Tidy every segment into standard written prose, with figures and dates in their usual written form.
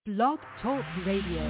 Blog Talk Radio.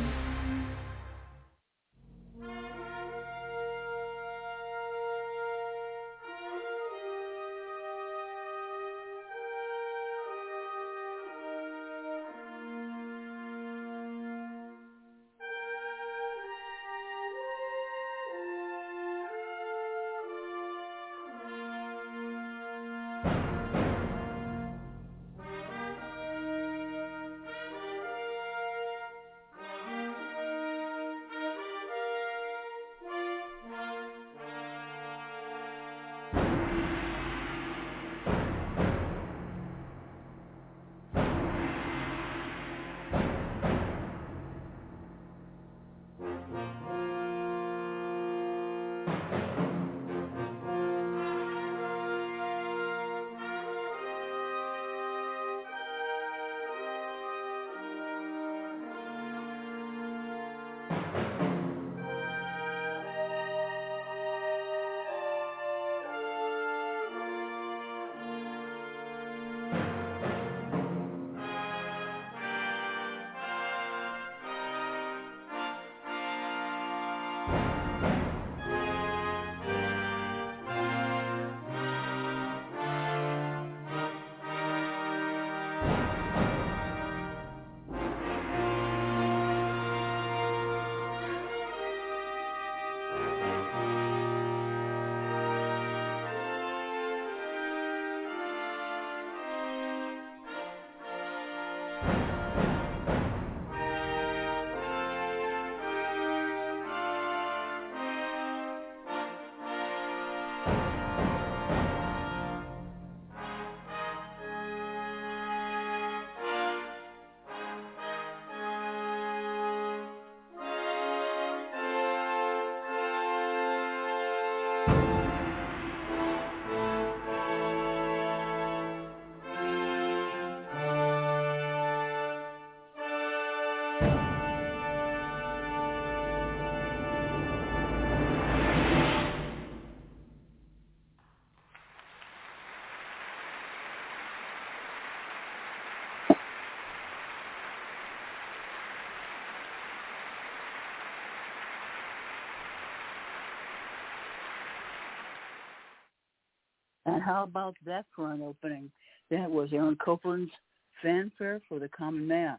And how about that for an opening? That was Aaron Copland's Fanfare for the Common Man.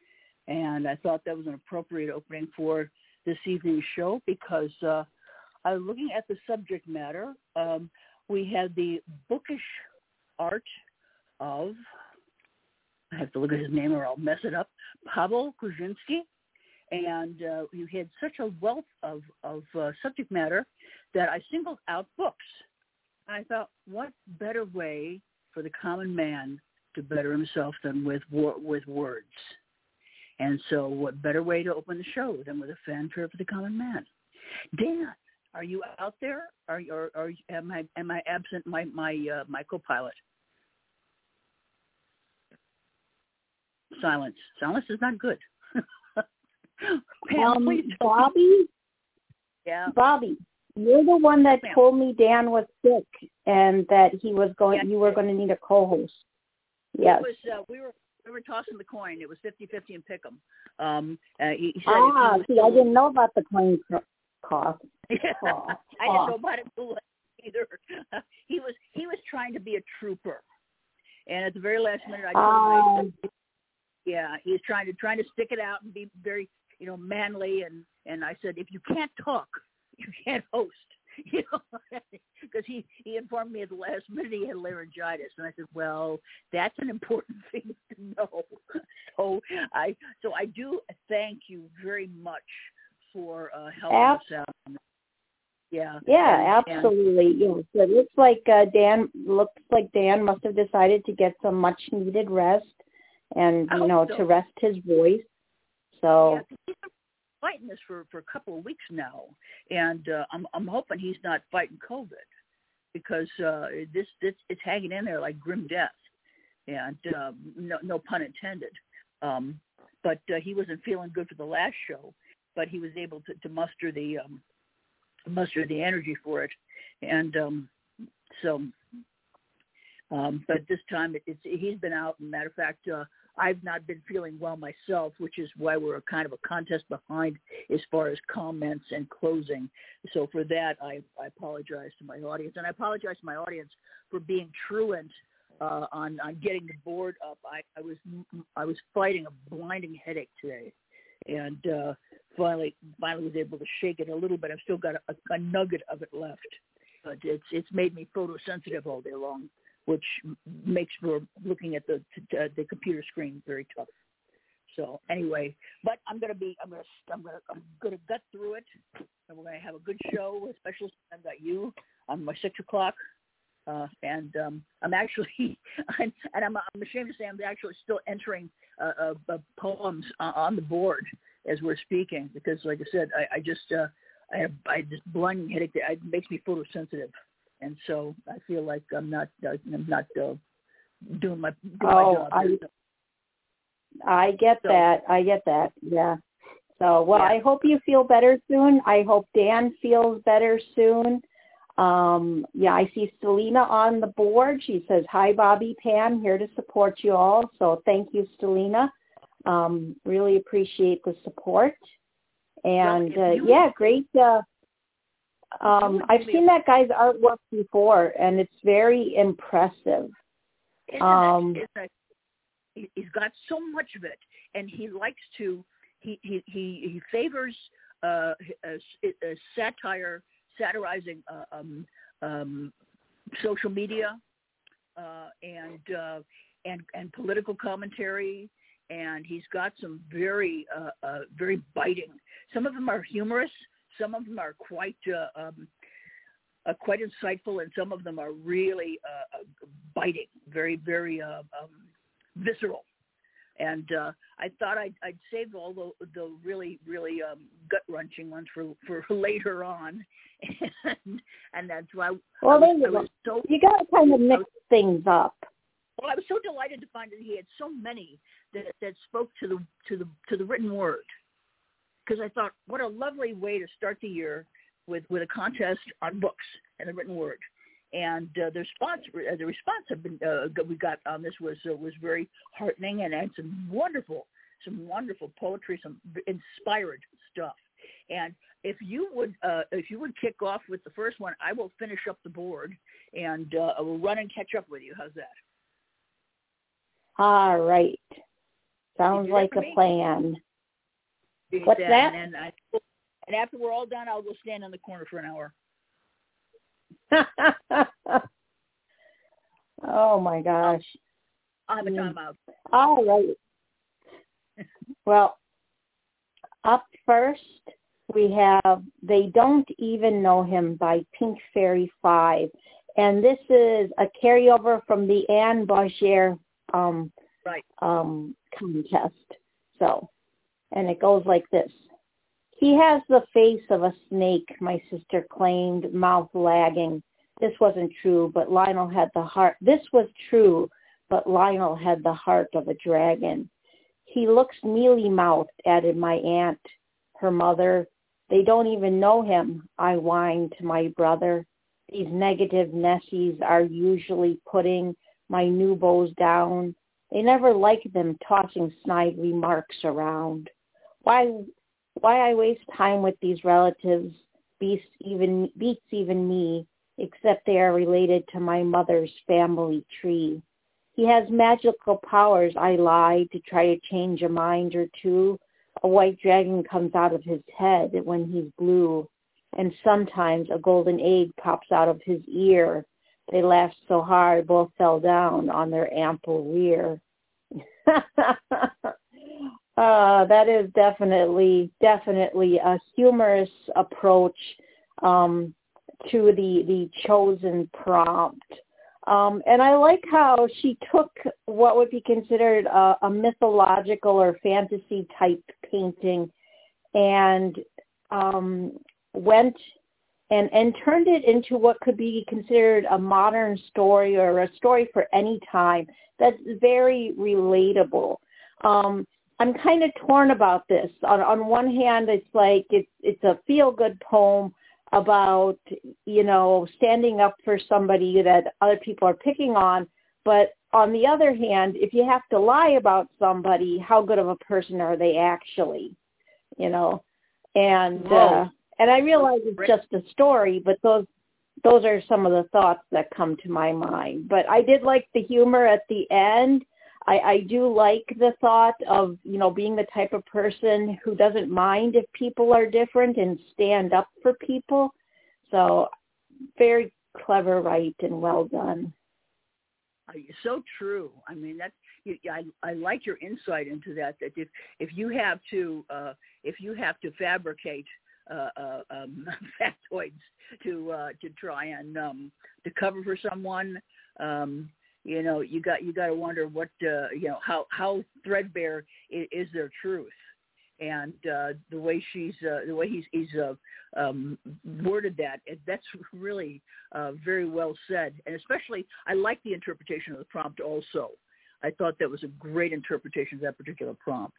And I thought that was an appropriate opening for this evening's show because I was looking at the subject matter. We had the bookish art of, I have to look at his name or I'll mess it up, Pavel Kuczynski. And you had such a wealth of subject matter that I singled out books. I thought, what better way for the common man to better himself than with words? And so what better way to open the show than with a fanfare for the common man? Dan, are you out there? Or am I absent my co-pilot? Silence. Silence is not good. Pam, please. Bobby? Yeah. Bobby. You're the one that told me Dan was sick and that he was going. You were going to need a co-host. Yes. It was, we were tossing the coin. It was 50-50 in Pick'em. He said I didn't know about the coin cost. I didn't know about it either. He was trying to be a trooper, and at the very last minute, I told him, he was trying to stick it out and be very manly, and I said, if you can't talk, you can't host, because he informed me at the last minute he had laryngitis, and I said, well, that's an important thing to know. So I do thank you very much for helping us out. Yeah. Yeah, absolutely. Yes, it looks like Dan must have decided to get some much needed rest, and to rest his voice. So. Yeah, fighting this for a couple of weeks now, and I'm hoping he's not fighting COVID, because this it's hanging in there like grim death, and no pun intended. But he wasn't feeling good for the last show, but he was able to muster the energy for it, and but this time he's been out. Matter of fact, I've not been feeling well myself, which is why we're kind of a contest behind as far as comments and closing. So for that, I apologize to my audience, and I apologize to my audience for being truant on getting the board up. I was fighting a blinding headache today, and finally was able to shake it a little bit. I've still got a nugget of it left, but it's made me photosensitive all day long, which makes for looking at the computer screen very tough. So anyway, but I'm gonna gut through it, and we're gonna have a good show. Especially I've got you on my 6 o'clock, and I'm actually, I'm ashamed to say I'm actually still entering poems on the board as we're speaking, because like I said, I have this blinding headache that it makes me photosensitive. And so I feel like I'm not doing my job. I get that. Yeah. So, well, yeah. I hope you feel better soon. I hope Dan feels better soon. I see Selena on the board. She says, "Hi, Bobby, Pam, here to support you all." So thank you, Selena. Really appreciate the support. And great. I've seen that guy's artwork before, and it's very impressive. He's got so much of it, and he likes to. He favors satire, satirizing social media and political commentary, and he's got some very very biting. Some of them are humorous. Some of them are quite insightful, and some of them are really biting, very, very visceral. And I thought I'd save all the really, really gut-wrenching ones for later on, and that's why. Well, you got to kind of mix things up. Well, I was so delighted to find that he had so many that spoke to the written word. Because I thought, what a lovely way to start the year with a contest on books and the written word. And the response have been we got on this was very heartening, and had some wonderful poetry, some inspired stuff. And if you would kick off with the first one, I will finish up the board, and I will run and catch up with you. How's that? All right. Sounds like a plan. What's that? And after we're all done, I'll go stand in the corner for an hour. Oh my gosh! I'll have a timeout. All right. Well, up first we have "They Don't Even Know Him" by Pink Fairy 5, and this is a carryover from the Anne Baugier contest. So. And it goes like this. "He has the face of a snake," my sister claimed, mouth lagging. This wasn't true, but Lionel had the heart. This was true, but Lionel had the heart of a dragon. "He looks mealy-mouthed," added my aunt, her mother. "They don't even know him," I whined to my brother. "These negative Nessies are usually putting my new beaux down. They never like them tossing snide remarks around. Why I waste time with these relatives beats even me, except they are related to my mother's family tree. He has magical powers," I lied to try to change a mind or two. "A white dragon comes out of his head when he's blue, and sometimes a golden egg pops out of his ear." They laughed so hard, both fell down on their ample rear. That is definitely a humorous approach to the chosen prompt. And I like how she took what would be considered a mythological or fantasy type painting and went and turned it into what could be considered a modern story or a story for any time that's very relatable. I'm kind of torn about this. On one hand, it's like it's a feel-good poem about, standing up for somebody that other people are picking on. But on the other hand, if you have to lie about somebody, how good of a person are they actually? You know, and I realize it's just a story, but those are some of the thoughts that come to my mind. But I did like the humor at the end. I do like the thought of, you know, being the type of person who doesn't mind if people are different and stand up for people. So very clever, right, and well done. So true. I mean, I like your insight into that. That if you have to fabricate factoids to try and to cover for someone, you know, you got to wonder what you know, how threadbare is their truth. And the way he's worded that's really very well said. And especially, I like the interpretation of the prompt also. I thought that was a great interpretation of that particular prompt.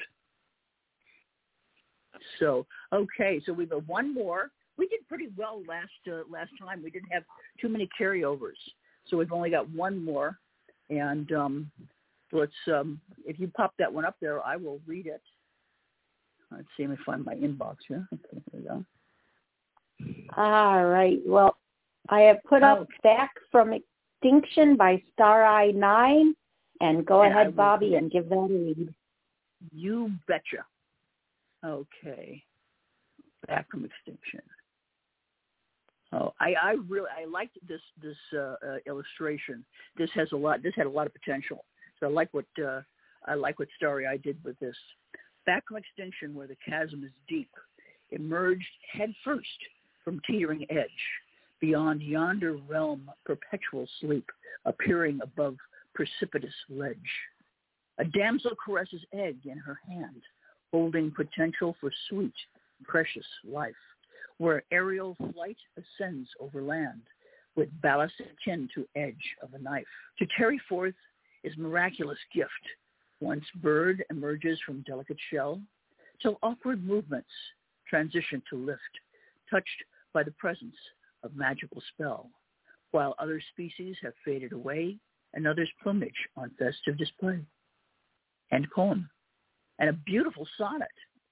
So, okay, so we've got one more. We did pretty well last time. We didn't have too many carryovers. So we've only got one more. And let's, if you pop that one up there, I will read it. Let's see, let me find my inbox here. Okay, here we go. All right. Well, I have put up Back from Extinction by Star Eye 9. And go ahead, Bobby, and give that a read. You betcha. Okay. Back from Extinction. Oh, I really liked this illustration. This had a lot of potential. So I like what Starry Eye did with this. Back from Extinction, where the chasm is deep, emerged headfirst from teetering edge, beyond yonder realm, perpetual sleep, appearing above precipitous ledge. A damsel caresses egg in her hand, holding potential for sweet, precious life, where aerial flight ascends over land, with ballast akin to edge of a knife. To tarry forth is miraculous gift. Once bird emerges from delicate shell, till awkward movements transition to lift, touched by the presence of magical spell, while other species have faded away and others' plumage on festive display. End poem. And a beautiful sonnet.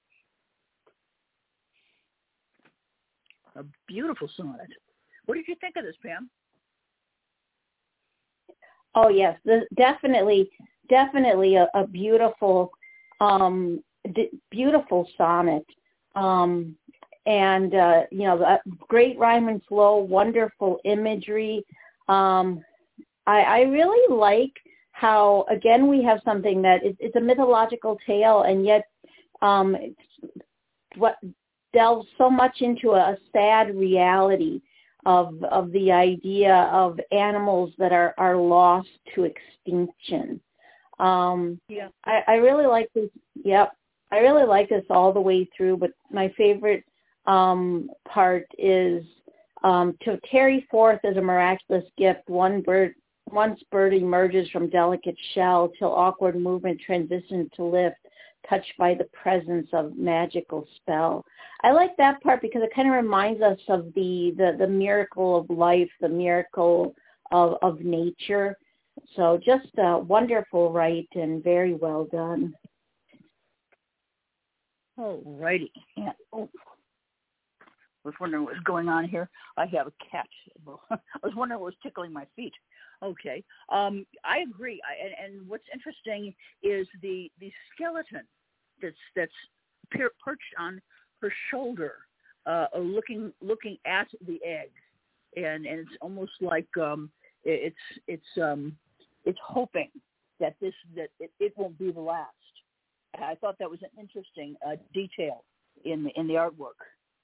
A beautiful sonnet. What did you think of this, Pam? Oh, yes, definitely a beautiful, beautiful sonnet. And, you know, great rhyme and flow, wonderful imagery. I really like how, again, we have something that it's a mythological tale, and yet what delves so much into a sad reality of the idea of animals that are lost to extinction. I really like this. Yep. I really like this all the way through, but my favorite part is to tarry forth as a miraculous gift. Once bird emerges from delicate shell, till awkward movement transitions to lift, touched by the presence of magical spell. I like that part because it kind of reminds us of the miracle of life, the miracle of nature. So just wonderful, right, and very well done. All righty. Yeah. Oh. I was wondering what was going on here. I have a cat. I was wondering what was tickling my feet. Okay. I agree. And what's interesting is the skeleton that's perched on her shoulder, looking at the egg, and it's almost like it's hoping that it won't be the last. I thought that was an interesting detail in the artwork.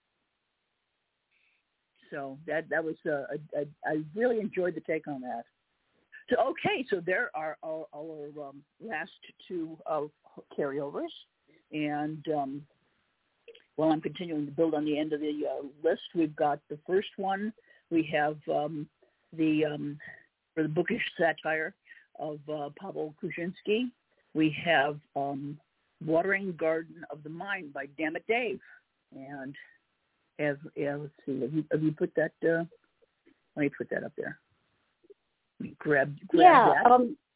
So that was I really enjoyed the take on that. So okay, so there are our last two carryovers, and while I'm continuing to build on the end of the list, we've got the first one. We have for the bookish satire of Pavel Kuczynski. We have Watering Garden of the Mind by Dammit Dave, and let's see. Have you put that? Let me put that up there. Grab yeah, that.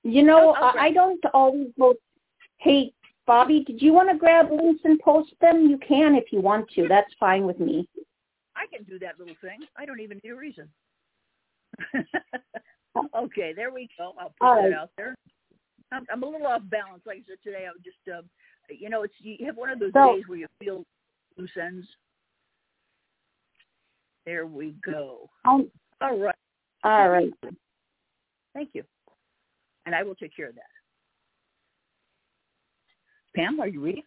You know, I don't always go, hey, Bobby, did you want to grab links and post them? You can if you want to. That's fine with me. I can do that little thing. I don't even need a reason. Okay, there we go. I'll put that out there. I'm a little off balance. Like I said today, I was just, you have one of those days where you feel loose ends. There we go. All right. All right. Thank you. And I will take care of that. Pam, are you reading?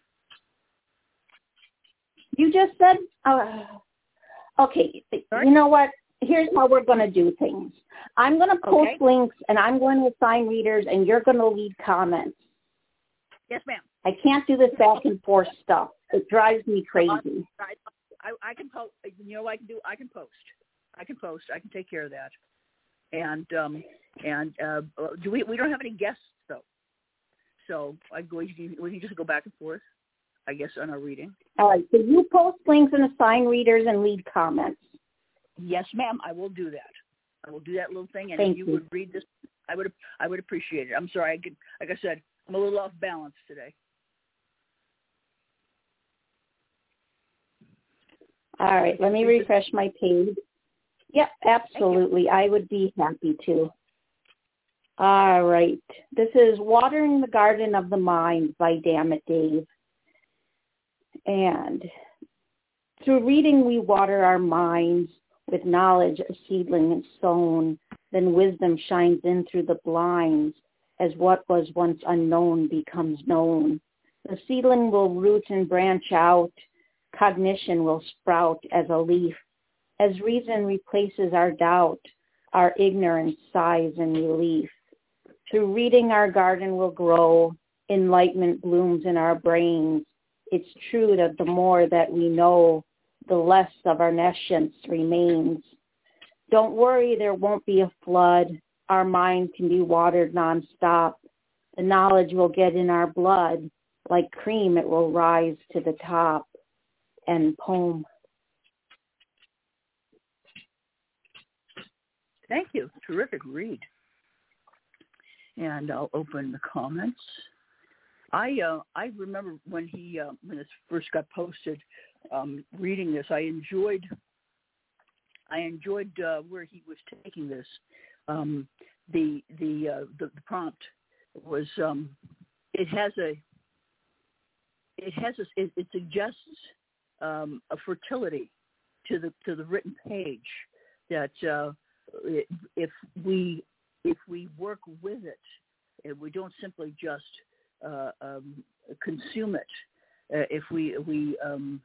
You just said, okay, Sorry? You know what? Here's how we're going to do things. I'm going to post links, and I'm going to assign readers, and you're going to lead comments. Yes, ma'am. I can't do this back and forth stuff. It drives me crazy. I can post. You know what I can do? I can post. I can take care of that. And we don't have any guests though, so we can just go back and forth, I guess, on our reading. All right. So you post links and assign readers and lead comments. Yes, ma'am. I will do that. I will do that little thing, and Thank if you you would read this, I would appreciate it. I'm sorry. Like I said, I'm a little off balance today. All right. Let me refresh my page. Yep, absolutely. I would be happy to. All right. This is Watering the Garden of the Mind by Dammit Dave. And through reading, we water our minds. With knowledge, a seedling is sown. Then wisdom shines in through the blinds. As what was once unknown becomes known. The seedling will root and branch out. Cognition will sprout as a leaf. As reason replaces our doubt, our ignorance sighs in relief. Through reading, our garden will grow. Enlightenment blooms in our brains. It's true that the more that we know, the less of our nescience remains. Don't worry, there won't be a flood. Our mind can be watered nonstop. The knowledge will get in our blood. Like cream, it will rise to the top. End poem. Thank you. Terrific read. And I'll open the comments. I remember when this first got posted, reading this. I enjoyed where he was taking this. The prompt was it suggests a fertility to the written page that if we work with it, if we don't simply just consume it, if we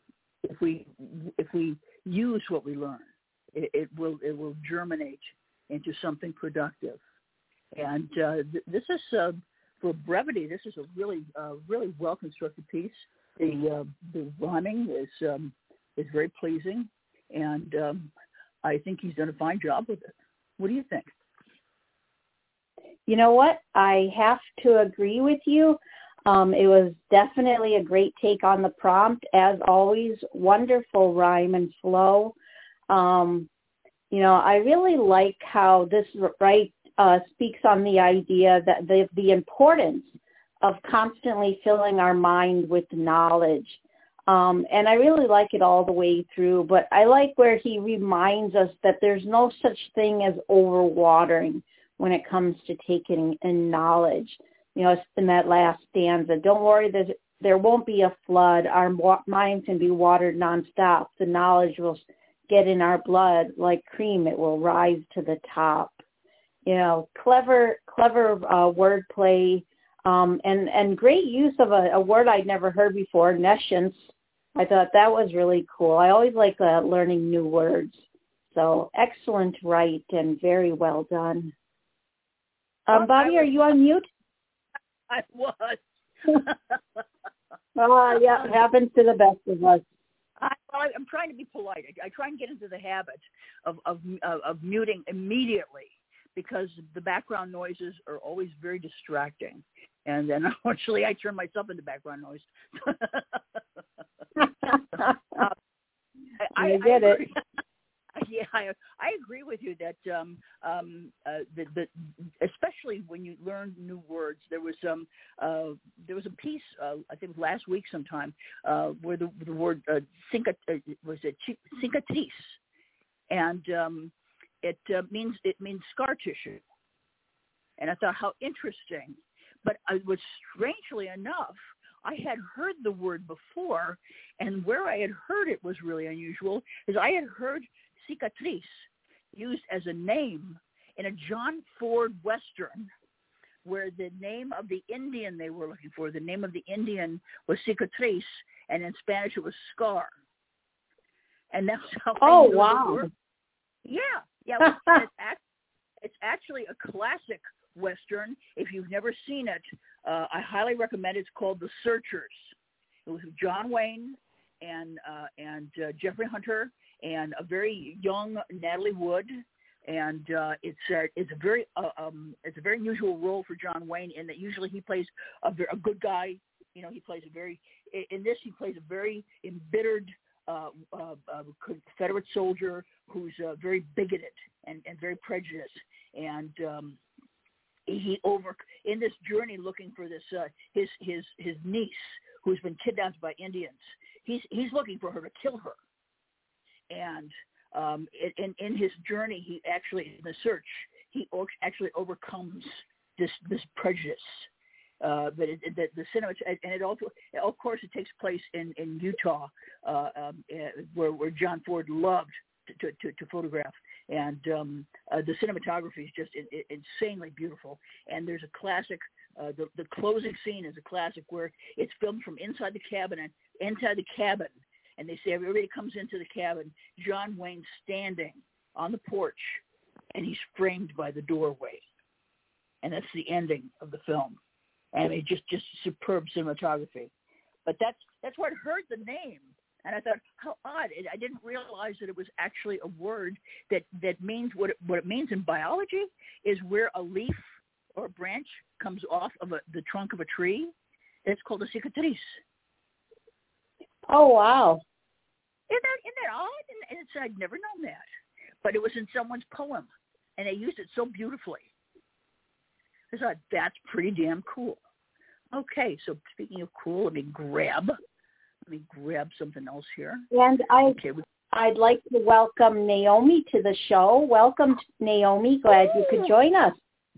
use what we learn, it will germinate into something productive. And this is for brevity. This is a really well constructed piece. The rhyming is very pleasing, and I think he's done a fine job with it. What do you think? You know what? I have to agree with you. It was definitely a great take on the prompt. As always, wonderful rhyme and flow. I really like how this speaks on the idea that the importance of constantly filling our mind with knowledge. And I really like it all the way through, but I like where he reminds us that there's no such thing as overwatering when it comes to taking in knowledge. In that last stanza, don't worry, there won't be a flood. Our mind can be watered nonstop. The knowledge will get in our blood like cream. It will rise to the top. Clever wordplay, and great use of a word I'd never heard before, nescience. I thought that was really cool. I always like learning new words. So excellent write and very well done. Bobby, are you on mute? I was. Yeah, it happens to the best of us. I'm trying to be polite. I try and get into the habit of muting immediately because the background noises are always very distracting. And then, unfortunately, I turn myself into background noise. I get it. Yeah, I agree with you that especially when you learn new a piece I think last week sometime where the word cicatrice, and it means scar tissue, and I thought how interesting. But I was strangely enough, I had heard the word before, and where I had heard it was really unusual, is I had heard cicatrice used as a name in a John Ford Western, where the name of the Indian they were looking for, the name of the Indian was cicatrice, and in Spanish it was scar. And that's how I knew the word. Yeah. It's actually a classic Western. If you've never seen it, I highly recommend it. It's called The Searchers. It was John Wayne and Jeffrey Hunter and a very young Natalie Wood, and it's a very unusual role for John Wayne in that usually he plays a good guy. You know, he plays he plays a very embittered Confederate soldier who's very bigoted and very prejudiced, and he in this journey looking for this his niece who's been kidnapped by Indians. He's looking for her to kill her, and in his journey, he actually in the search he actually overcomes this prejudice. But the cinema, and it also, of course, it takes place in Utah, where John Ford loved to photograph, and the cinematography is just insanely beautiful. And there's a classic. The closing scene is a classic where it's filmed from inside the cabin, and they say everybody comes into the cabin. John Wayne's standing on the porch, and he's framed by the doorway, and that's the ending of the film. I mean, just superb cinematography. But that's where I heard the name, and I thought, how odd! I didn't realize that it was actually a word that means what it means in biology is where a leaf or a branch comes off of the trunk of a tree. It's called a cicatrice. Oh wow! Isn't that odd? And I'd never known that, but it was in someone's poem, and they used it so beautifully. I thought that's pretty damn cool. Okay, so speaking of cool, let me grab something else here. And I'd like to welcome Naomi to the show. Welcome, Naomi. Glad you could join us.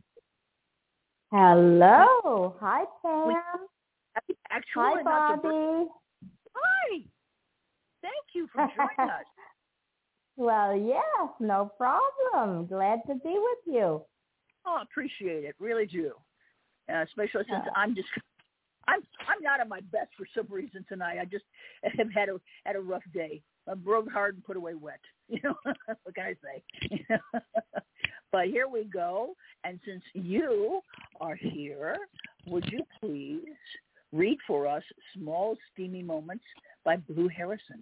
Hello. Hi, Pam. Hi, Bobby. Hi. Thank you for joining us. Well, yes, no problem. Glad to be with you. Oh, appreciate it. Really do. Especially since I'm not at my best for some reason tonight. I just have had a rough day. I rode hard and put away wet. You know, what can I say? But here we go. And since you are here, would you please read for us Small Steamy Moments by Blue Harrison?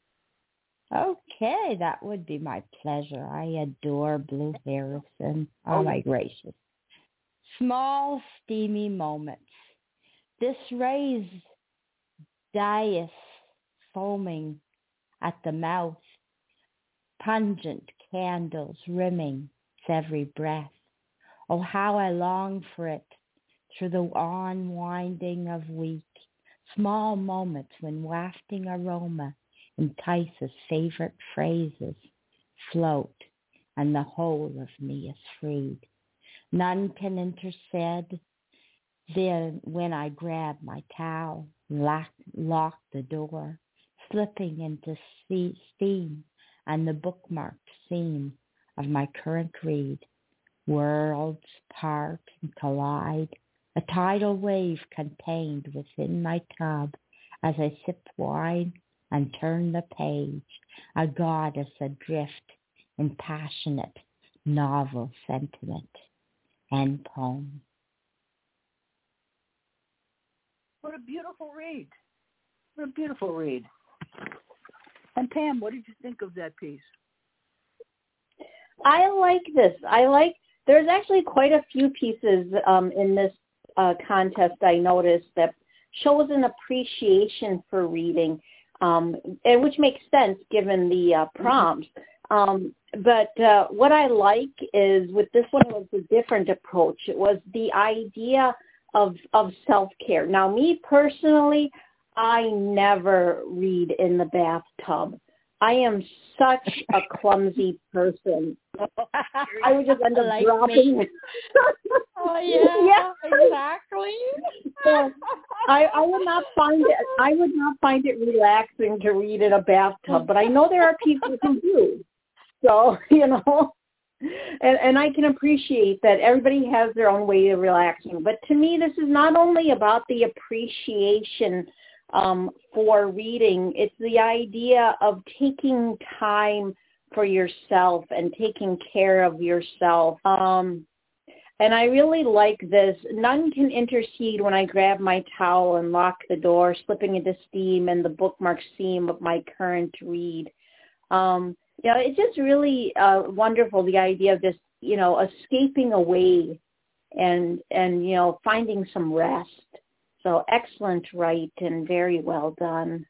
Okay, that would be my pleasure. I adore Blue Harrison. Oh, my gracious. Small steamy moments. This raised dais foaming at the mouth, pungent candles rimming its every breath. Oh, how I long for it through the unwinding of week. Small moments when wafting aroma entices favorite phrases, float, and the whole of me is freed. None can intercede. Then when I grab my towel, lock the door, slipping into steam and the bookmarked scene of my current read. Worlds part and collide, a tidal wave contained within my tub as I sip wine and turn the page, a goddess adrift in passionate novel sentiment and poem. What a beautiful read. What a beautiful read. And Pam, what did you think of that piece? I like this. There's actually quite a few pieces in this contest I noticed that shows an appreciation for reading, and which makes sense given the prompts. But what I like is with this one, it was a different approach. It was the idea of self-care. Now, me personally, I never read in the bathtub. I am such a clumsy person. I would just end up Like dropping. me. Oh yeah, exactly. So I would not find it. I would not find it relaxing to read in a bathtub. But I know there are people who do. So and I can appreciate that everybody has their own way of relaxing. But to me, this is not only about the appreciation for reading. It's the idea of taking time for yourself and taking care of yourself. And I really like this. None can intercede when I grab my towel and lock the door, slipping into steam and the bookmark seam of my current read. It's just really wonderful, the idea of just, escaping away and finding some rest. So excellent write and very well done.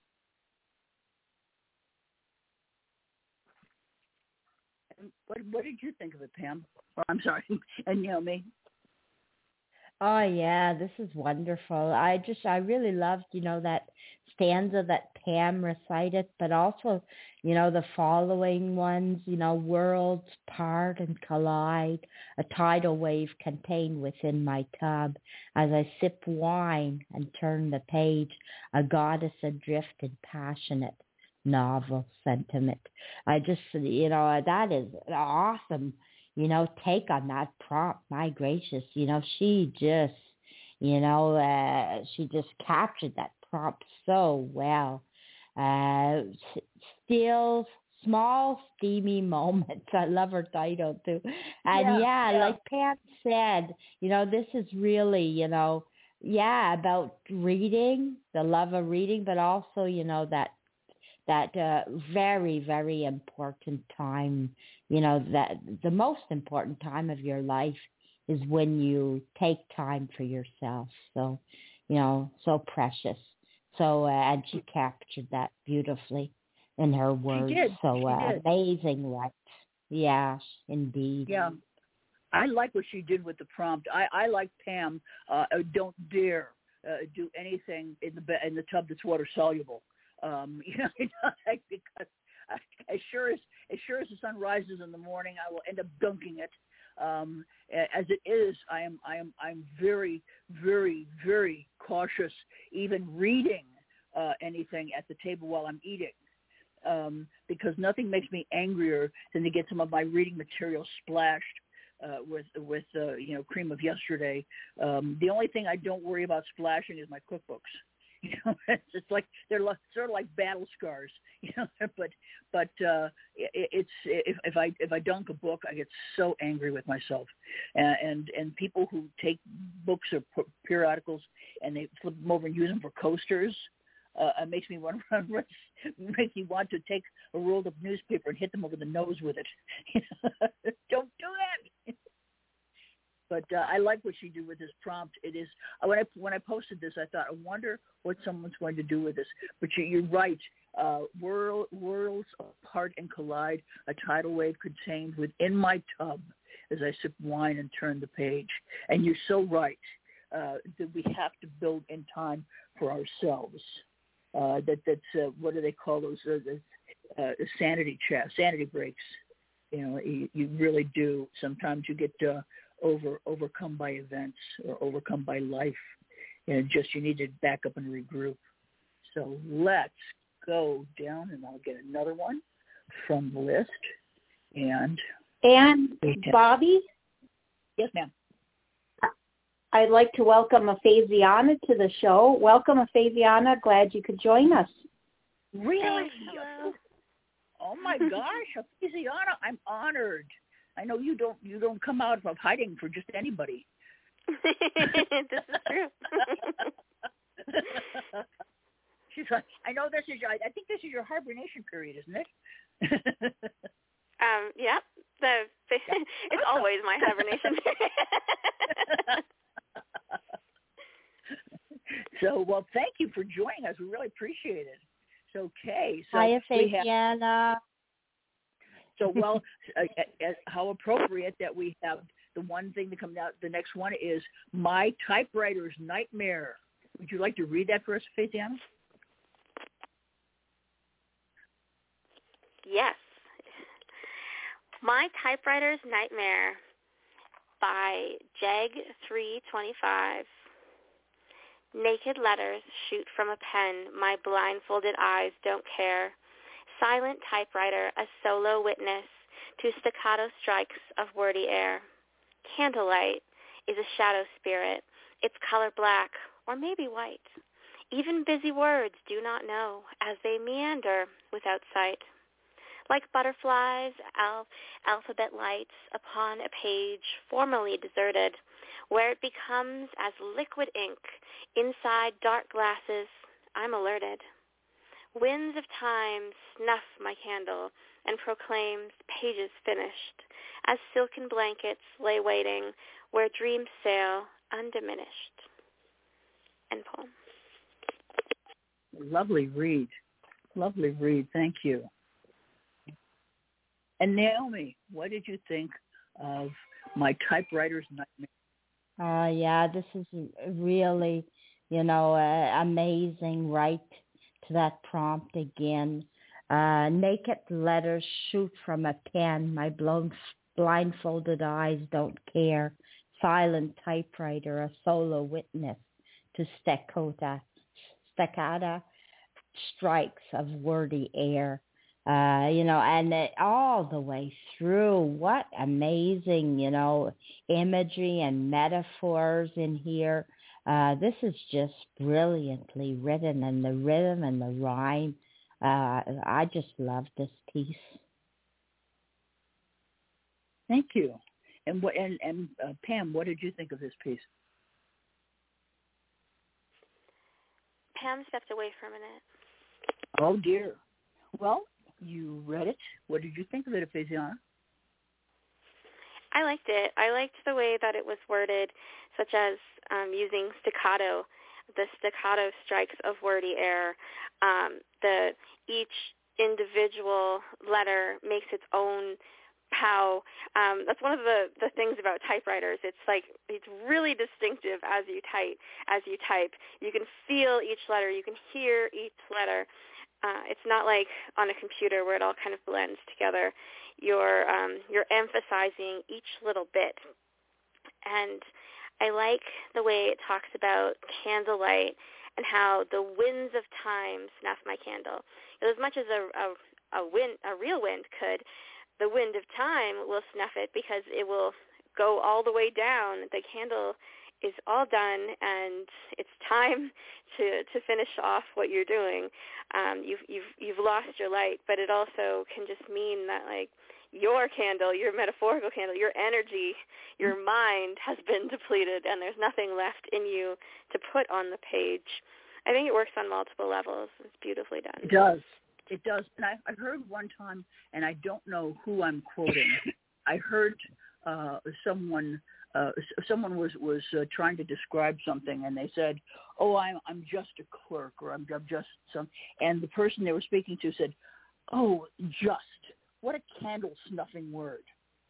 What did you think of it, Pam? Well, I'm sorry, and me. Oh yeah, this is wonderful. I really loved, that stanza that Pam recited, but also, the following ones, worlds part and collide, a tidal wave contained within my tub. As I sip wine and turn the page, a goddess adrift in passionate novel sentiment. I just, that is awesome. Take on that prompt. My gracious, she just, she just captured that prompt so well. Still small, steamy moments. I love her title too. And like Pam said, this is really, about reading, the love of reading, but also, that very, very important time, that the most important time of your life is when you take time for yourself. So, so precious. So, and she captured that beautifully in her words. She did. So She did. amazing, right? Yeah, indeed. Yeah. I like what she did with the prompt. I like Pam. Don't dare do anything in the tub that's water soluble. Because as sure as the sun rises in the morning, I will end up dunking it. As it is, I'm very, very, very cautious, even reading anything at the table while I'm eating, because nothing makes me angrier than to get some of my reading material splashed with cream of yesterday. The only thing I don't worry about splashing is my cookbooks. It's like they're sort of like battle scars, But it's if I dunk a book, I get so angry with myself. And people who take books or periodicals and they flip them over and use them for coasters, it makes me want to take a roll of newspaper and hit them over the nose with it. Don't do that. But I like what she did with this prompt. It is when I posted this, I thought, I wonder what someone's going to do with this. But you're right. Worlds apart and collide. A tidal wave contained within my tub as I sip wine and turn the page. And you're so right that we have to build in time for ourselves. That's what do they call those? Sanity breaks. You really do. Sometimes you get overcome by events or overcome by life, and you need to back up and regroup. So let's go down, and I'll get another one from the list. And Bobby? Yes, ma'am. I'd like to welcome Aphaziana to the show. Welcome, Aphaziana. Glad you could join us. Really? Hello. Oh my gosh, Aphaziana, I'm honored. I know you don't come out of hiding for just anybody. This is true. She's like, I know this is. I think this is your hibernation period, isn't it? Yeah. It's always my hibernation period. So, well, thank you for joining us. We really appreciate it. So, okay. So Hi, Aphaziana. So, well, how appropriate that we have the one thing that comes out, the next one is My Typewriter's Nightmare. Would you like to read that for us, Faithiana? Yes. My Typewriter's Nightmare by Jag325. Naked letters shoot from a pen, my blindfolded eyes don't care. Silent typewriter, a solo witness to staccato strikes of wordy air. Candlelight is a shadow spirit, its color black or maybe white. Even busy words do not know as they meander without sight. Like butterflies, alphabet lights upon a page formerly deserted, where it becomes as liquid ink inside dark glasses, I'm alerted. Winds of time snuff my candle and proclaims pages finished, as silken blankets lay waiting where dreams sail undiminished. End poem. Lovely read. Lovely read. Thank you. And Naomi, what did you think of My Typewriter's Nightmare? Yeah, this is really, amazing. Right to that prompt again. Naked letters shoot from a pen. My blindfolded eyes don't care. Silent typewriter, a solo witness to staccato strikes of wordy air. And all the way through, what amazing, imagery and metaphors in here. This is just brilliantly written, and the rhythm and the rhyme. I just love this piece. Thank you. And Pam, what did you think of this piece? Pam stepped away for a minute. Oh dear. Well, you read it. What did you think of it, Faithiana? I liked it. I liked the way that it was worded, such as using staccato, the staccato strikes of wordy air. Each individual letter makes its own pow. That's one of the things about typewriters. It's like it's really distinctive as you type. You can feel each letter. You can hear each letter. It's not like on a computer where it all kind of blends together. You're emphasizing each little bit. And I like the way it talks about candlelight and how the winds of time snuff my candle. As much as a real wind could, the wind of time will snuff it because it will go all the way down. The candle is all done, and it's time to finish off what you're doing. You've lost your light, but it also can just mean that like your candle, your metaphorical candle, your energy, your mind has been depleted, and there's nothing left in you to put on the page. I think it works on multiple levels. It's beautifully done. It does. It does. And I heard one time, and I don't know who I'm quoting. I heard someone was trying to describe something, and they said, "Oh, I'm just a clerk," or "I'm just some." And the person they were speaking to said, "Oh, just what a candle snuffing word."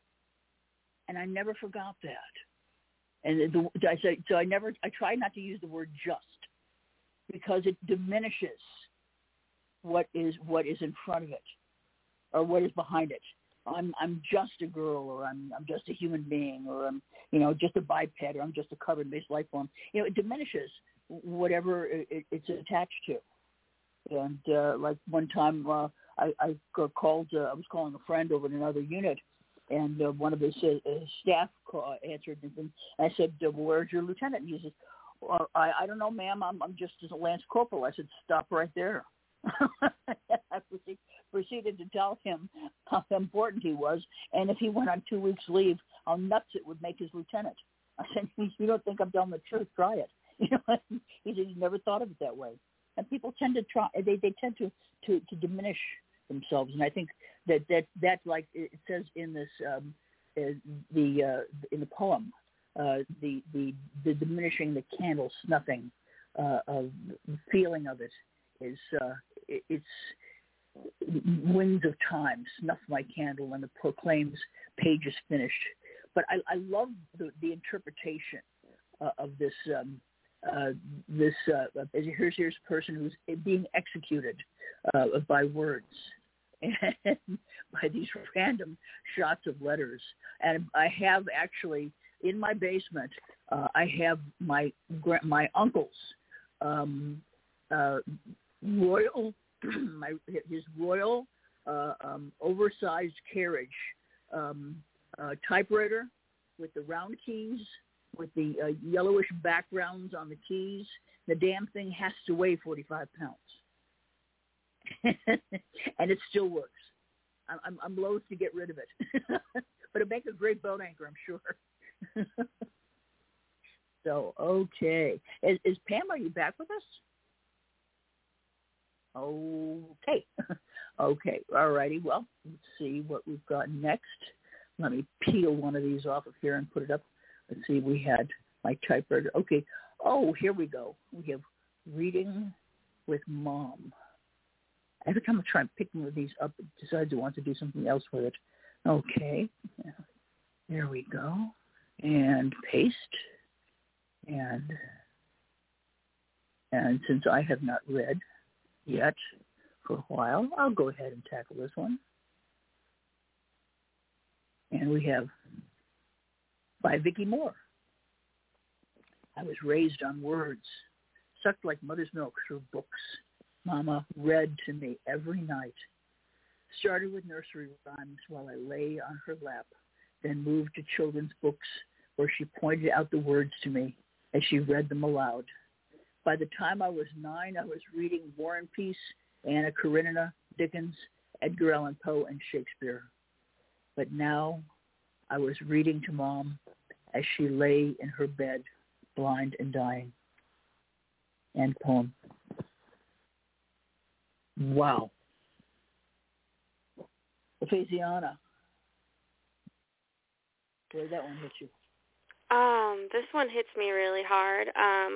And I never forgot that. And I said, so I try not to use the word just because it diminishes what is in front of it or what is behind it. I'm just a girl, or I'm just a human being, or I'm just a biped, or I'm just a carbon-based life form. It diminishes whatever it's attached to. And like one time, I was calling a friend over in another unit, and one of his staff answered, and I said, "Where's your lieutenant?" And he says, "Well, I don't know, ma'am. I'm just a Lance Corporal." I said, "Stop right there." I proceeded to tell him how important he was, and if he went on 2 weeks leave, how nuts it would make his lieutenant. I said, "You don't think I'm telling the truth? Try it." He said he never thought of it that way. And people tend to try; they tend to diminish themselves, and I think that like it says in this in the poem, the diminishing, the candle snuffing feeling of it is it's winds of time snuff my candle and it proclaims pages finished, but I love the interpretation of this. Here's a person who's being executed by words and by these random shots of letters. And I have actually in my basement, I have my uncle's royal his royal oversized carriage typewriter with the round keys, with the yellowish backgrounds on the keys. The damn thing has to weigh 45 pounds. And it still works. I'm loath to get rid of it. But it makes a great boat anchor, I'm sure. So, okay. Is Pam, are you back with us? Okay. Okay. All righty. Well, let's see what we've got next. Let me peel one of these off of here and put it up. Let's see. We had my typewriter. Okay. Oh, here we go. We have Reading with Mom. Every time I try and pick one of these up, it decides it wants to do something else with it. Okay. There we go. And paste. And since I have not read yet for a while, I'll go ahead and tackle this one. And we have by Vicki Moore. I was raised on words, sucked like mother's milk through books. Mama read to me every night. Started with nursery rhymes while I lay on her lap, then moved to children's books where she pointed out the words to me as she read them aloud. By the time I was 9, I was reading War and Peace, Anna Karenina, Dickens, Edgar Allan Poe, and Shakespeare. But now I was reading to Mom as she lay in her bed, blind and dying. End poem. Wow. Ephesiana, where did that one hit you? This one hits me really hard.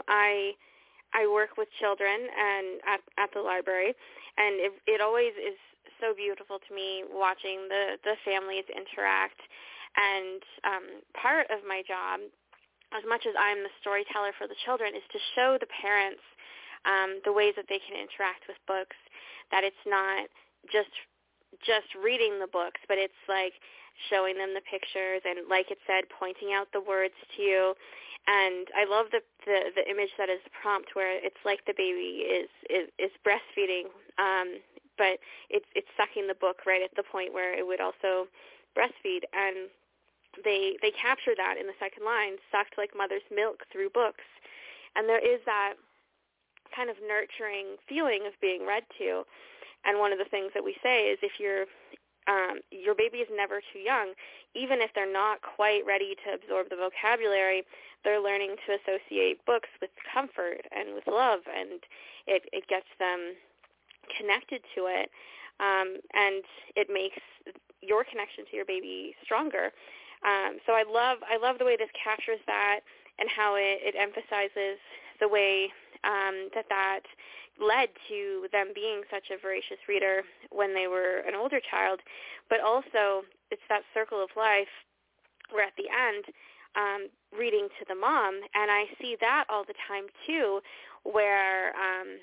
I work with children and at the library, and it always is so beautiful to me watching the families interact. And part of my job, as much as I'm the storyteller for the children, is to show the parents the ways that they can interact with books, that it's not just reading the books, but it's like showing them the pictures and, like it said, pointing out the words to you. And I love the image that is the prompt, where it's like the baby is breastfeeding, but it's sucking the book right at the point where it would also breastfeed. And they capture that in the second line, sucked like mother's milk through books. And there is that kind of nurturing feeling of being read to. And one of the things that we say is, if your baby is never too young, even if they're not quite ready to absorb the vocabulary, they're learning to associate books with comfort and with love, and it gets them connected to it, and it makes your connection to your baby stronger. So I love the way this captures that, and how it emphasizes the way that led to them being such a voracious reader when they were an older child. But also, it's that circle of life where at the end, reading to the mom. And I see that all the time too, where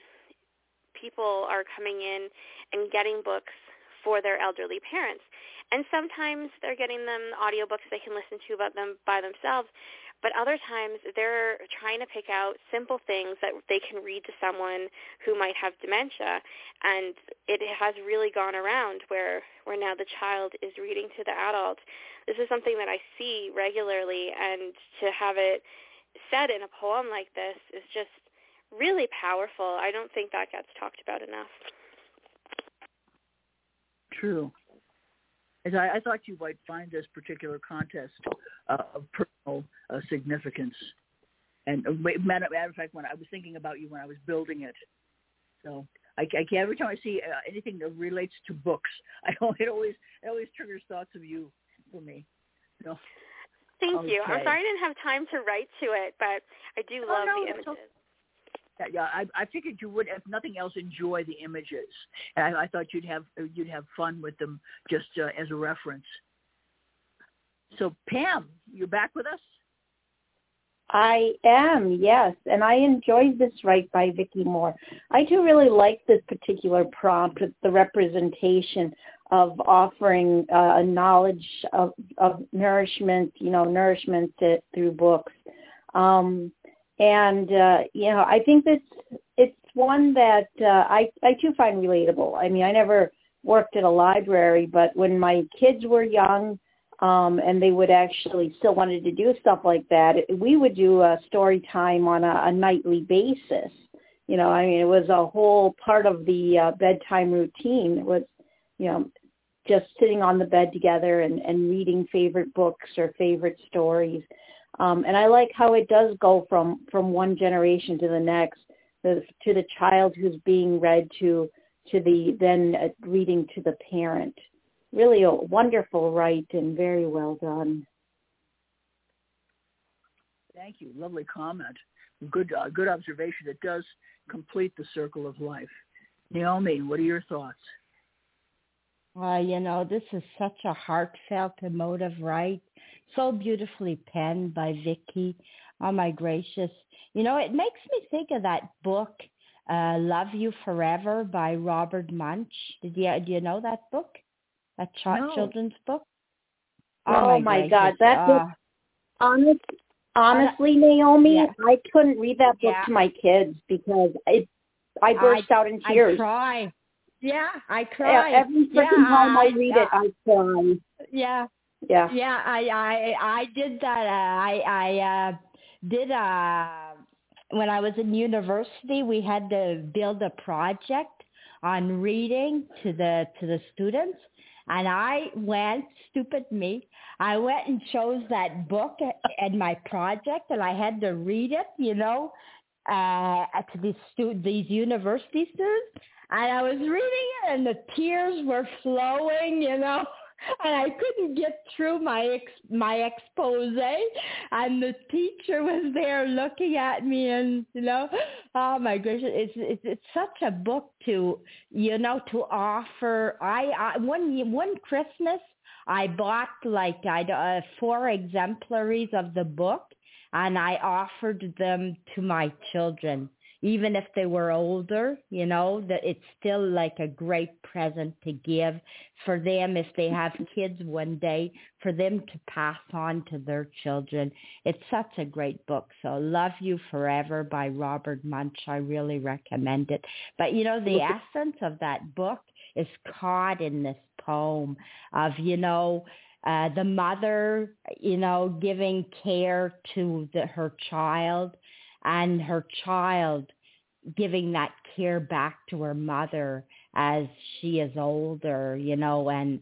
people are coming in and getting books for their elderly parents. And sometimes they're getting them audiobooks they can listen to about them by themselves. But other times they're trying to pick out simple things that they can read to someone who might have dementia. And it has really gone around where now the child is reading to the adult. This is something that I see regularly, and to have it said in a poem like this is just really powerful. I don't think that gets talked about enough. True. As I thought you might find this particular contest of personal significance. And matter of fact, when I was thinking about you when I was building it, so I can't, every time I see anything that relates to books, it always triggers thoughts of you for me. So, thank you. I'm sorry I didn't have time to write to it, but I do love the images. Yeah, I figured you would, if nothing else, enjoy the images, and I thought you'd have fun with them just as a reference. So Pam, you're back with us? I am, yes, and I enjoyed this Right by Vicki Moore. I do really like this particular prompt with the representation of offering knowledge of nourishment, nourishment through books. I think it's one that I too find relatable. I mean, I never worked at a library, but when my kids were young, and they would actually still wanted to do stuff like that, we would do a story time on a nightly basis. It was a whole part of the bedtime routine. It was, just sitting on the bed together and reading favorite books or favorite stories. And I like how it does go from one generation to the next, to the child who's being read to the then reading to the parent. Really a wonderful write and very well done. Thank you. Lovely comment. Good observation. It does complete the circle of life. Naomi, what are your thoughts? This is such a heartfelt, emotive write. So beautifully penned by Vicki. Oh, my gracious. It makes me think of that book, Love You Forever by Robert Munsch. Do you know that book? That children's book? Oh my God. That book, honestly, Naomi, yeah. I couldn't read that book to my kids because I burst out in tears. I cry. Yeah, I cry. Every freaking time I read it, I cry. Yeah. Yeah. Yeah, I did that. I did when I was in university, we had to build a project on reading to the students. And I went, stupid me, I went and chose that book at my project, and I had to read it, to these university students. And I was reading it, and the tears were flowing, and I couldn't get through my expose, and the teacher was there looking at me, and oh my gosh, it's such a book to to offer. I one Christmas I bought 4 exemplaries of the book, and I offered them to my children. Even if they were older, that it's still like a great present to give for them if they have kids one day, for them to pass on to their children. It's such a great book. So Love You Forever by Robert Munsch. I really recommend it. But, the essence of that book is caught in this poem of, the mother, giving care to her child, and her child giving that care back to her mother as she is older, and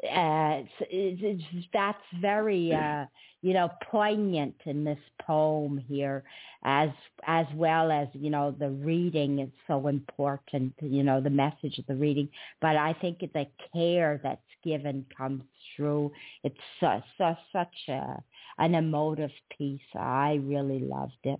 that's very, poignant in this poem here, as well as, the reading is so important, the message of the reading. But I think the care that's given comes through. It's such an emotive piece. I really loved it.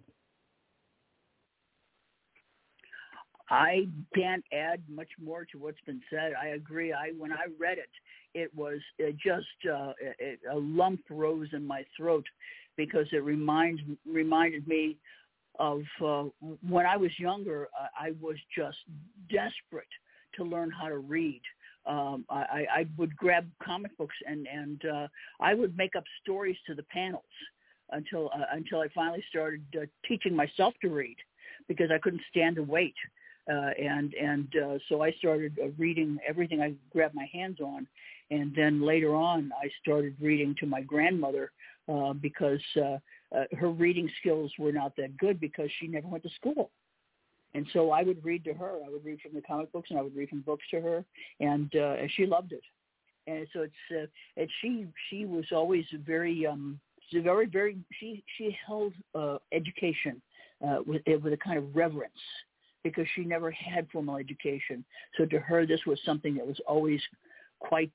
I can't add much more to what's been said. I agree. When I read it, it was just a lump rose in my throat because it reminded me of when I was younger. I was just desperate to learn how to read. I would grab comic books and I would make up stories to the panels until I finally started teaching myself to read because I couldn't stand to wait. So I started reading everything I could grab my hands on. And then later on, I started reading to my grandmother because her reading skills were not that good because she never went to school. And so I would read to her. I would read from the comic books, and I would read from books to her, and she loved it. And so she was always very she held education with a kind of reverence, because she never had formal education. So to her, this was something that was always quite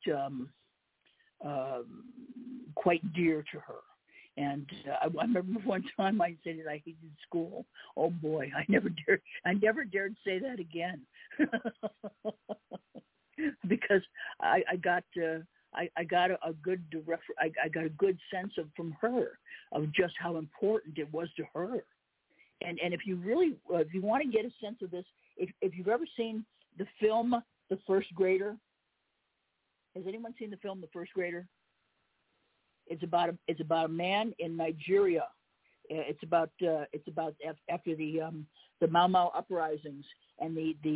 dear to her. And I remember one time I said that I hated school. Oh boy, I never dared say that again, because I got I got a good I got a good sense from her of just how important it was to her. And if you really if you want to get a sense of this, if you've ever seen the film The First Grader, has anyone seen the film The First Grader? It's about a man in Nigeria. It's about after the Mau Mau uprisings and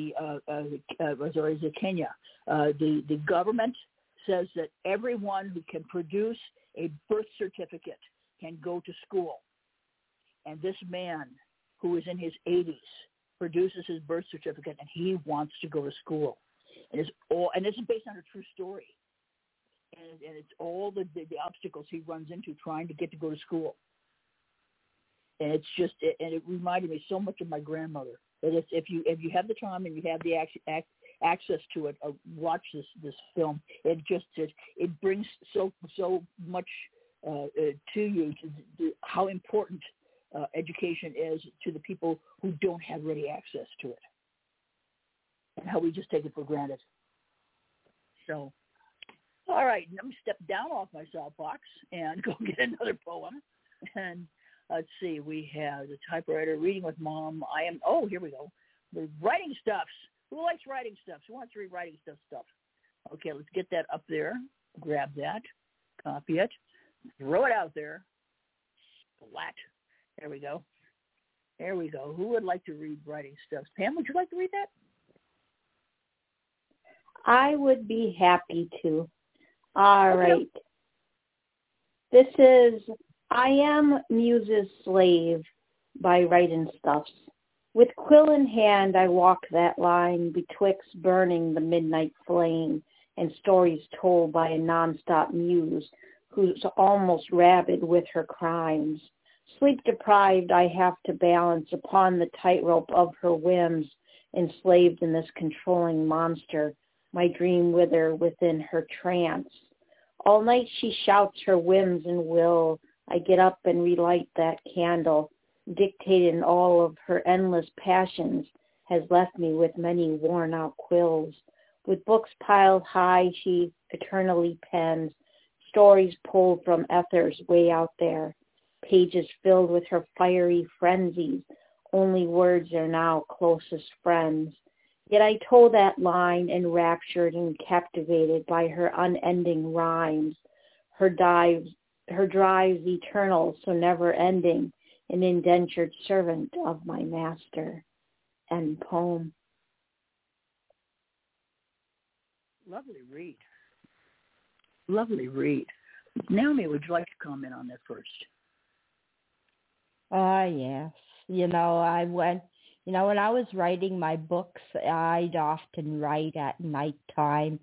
Kenya. The government says that everyone who can produce a birth certificate can go to school. And this man, who is in his 80s, produces his birth certificate, and he wants to go to school. And this is based on a true story. And it's all the obstacles he runs into trying to get to go to school. And it's just, and it reminded me so much of my grandmother. That if you have the time and you have the access to it, watch this film. It brings so much to you to how important education is to the people who don't have ready access to it, and how we just take it for granted. So, all right, let me step down off my soapbox and go get another poem. And let's see, we have the typewriter, reading with mom. Here we go. The writing stuffs. Who likes writing stuffs? Who wants to read writing stuff? Okay, let's get that up there. Grab that, copy it, throw it out there. Splat. There we go. Who would like to read writing stuffs? Pam, would you like to read that? I would be happy to. All right. This is I Am Muse's Slave by Writing Stuffs. With quill in hand, I walk that line betwixt burning the midnight flame and stories told by a nonstop muse who's almost rabid with her crimes. Sleep deprived, I have to balance upon the tightrope of her whims, enslaved in this controlling monster, my dream wither within her trance. All night she shouts her whims and will. I get up and relight that candle, dictated in all of her endless passions, has left me with many worn-out quills. With books piled high, she eternally pens, stories pulled from ethers way out there, pages filled with her fiery frenzies. Only words are now closest friends. Yet I toe that line, enraptured and captivated by her unending rhymes, her drives eternal, so never-ending, an indentured servant of my master. End poem. Lovely read. Naomi, would you like to comment on that first? Yes. When I was writing my books, I'd often write at nighttime.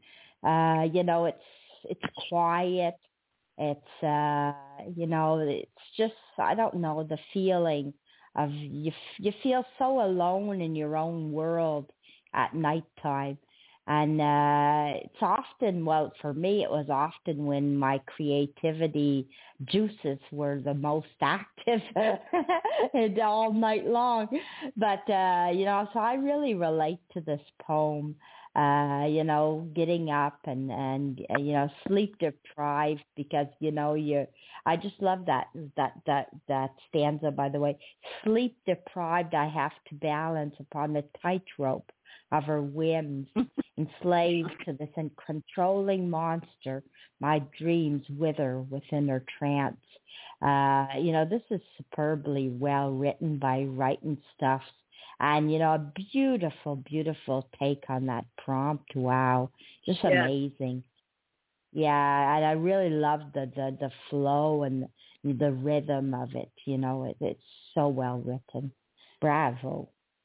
It's quiet. It's, it's just, I don't know, the feeling of you feel so alone in your own world at nighttime. And it's often, well, for me, it was often when my creativity juices were the most active all night long. But, so I really relate to this poem, getting up and sleep deprived because, I just love that stanza, by the way. Sleep deprived, I have to balance upon the tightrope of her whims, enslaved to this controlling monster, my dreams wither within her trance. This is superbly well written by Writing Stuffs, and a beautiful, beautiful take on that prompt. Wow, just amazing. Yeah, and I really love the flow and the rhythm of it. It's so well written. Bravo.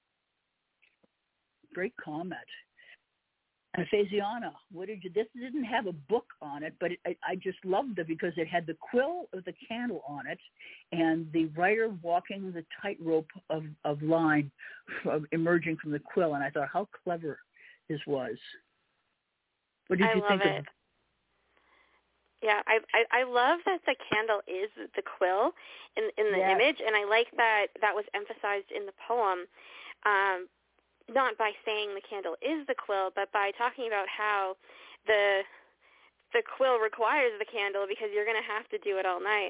Great comment. And Faziana, this didn't have a book on it, but I just loved it because it had the quill with the candle on it and the writer walking the tightrope of line emerging from the quill. And I thought how clever this was. What did you think of it? Yeah, I love that the candle is the quill in the image, and I like that was emphasized in the poem. Not by saying the candle is the quill, but by talking about how the the quill requires the candle because you're going to have to do it all night.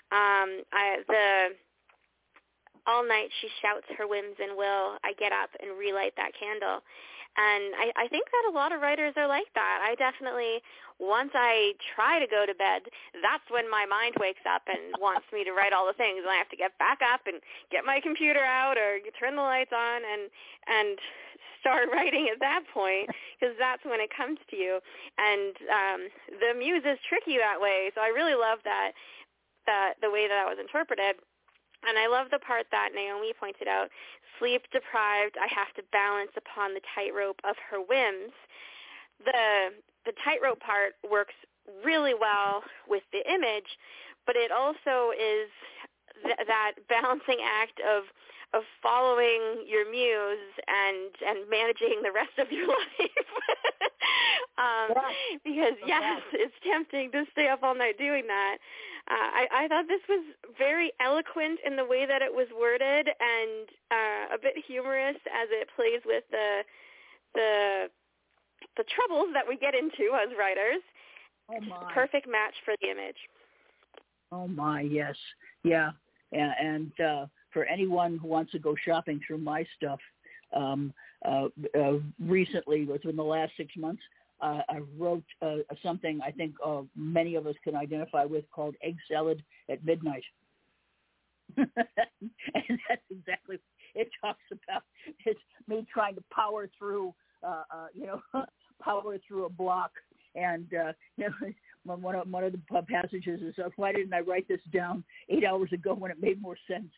All night she shouts her whims and will. I get up and relight that candle. And I think that a lot of writers are like that. I definitely, once I try to go to bed, that's when my mind wakes up and wants me to write all the things. And I have to get back up and get my computer out or turn the lights on and start writing at that point, because that's when it comes to you. And the muse is tricky that way. So I really love that the way that was interpreted. And I love the part that Naomi pointed out, sleep deprived, I have to balance upon the tightrope of her whims. The tightrope part works really well with the image, but it also is that balancing act of following your muse and managing the rest of your life. Because, yes, it's tempting to stay up all night doing that. I thought this was very eloquent in the way that it was worded and a bit humorous as it plays with the troubles that we get into as writers. Oh, my. Perfect match for the image. Oh, my, yes. Yeah. And for anyone who wants to go shopping through my stuff, recently, within the last 6 months, I wrote something I think many of us can identify with called Egg Salad at Midnight. And that's exactly what it talks about. It's me trying to power through, power through a block. And one of the passages is, why didn't I write this down 8 hours ago when it made more sense?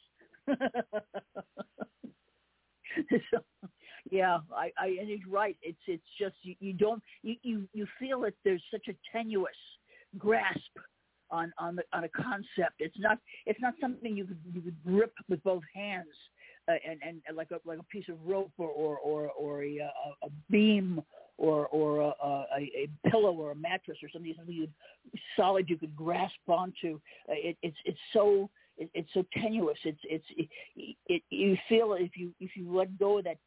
So, yeah, and he's right. It's just you feel that there's such a tenuous grasp on a concept. It's not something you could grip with both hands and like a piece of rope or a beam or a pillow or a mattress or something solid you could grasp onto. It's so tenuous. You feel if you let go of that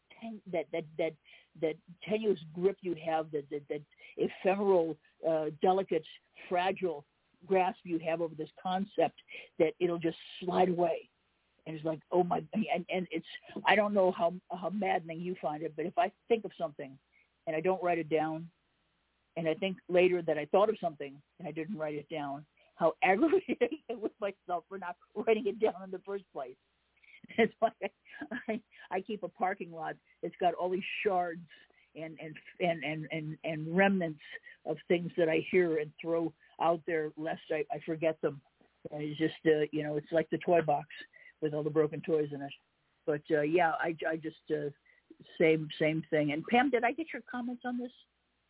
tenuous grip you have, that ephemeral, delicate, fragile grasp you have over this concept, that it'll just slide away. And it's like, oh my, and it's, I don't know how maddening you find it, but if I think of something and I don't write it down, and I think later that I thought of something and I didn't write it down, how aggravated I get with myself for not writing it down in the first place. It's like I keep a parking lot. It's got all these shards and remnants of things that I hear and throw out there lest I forget them. And it's just it's like the toy box with all the broken toys in it. But yeah, I just same thing. And Pam, did I get your comments on this?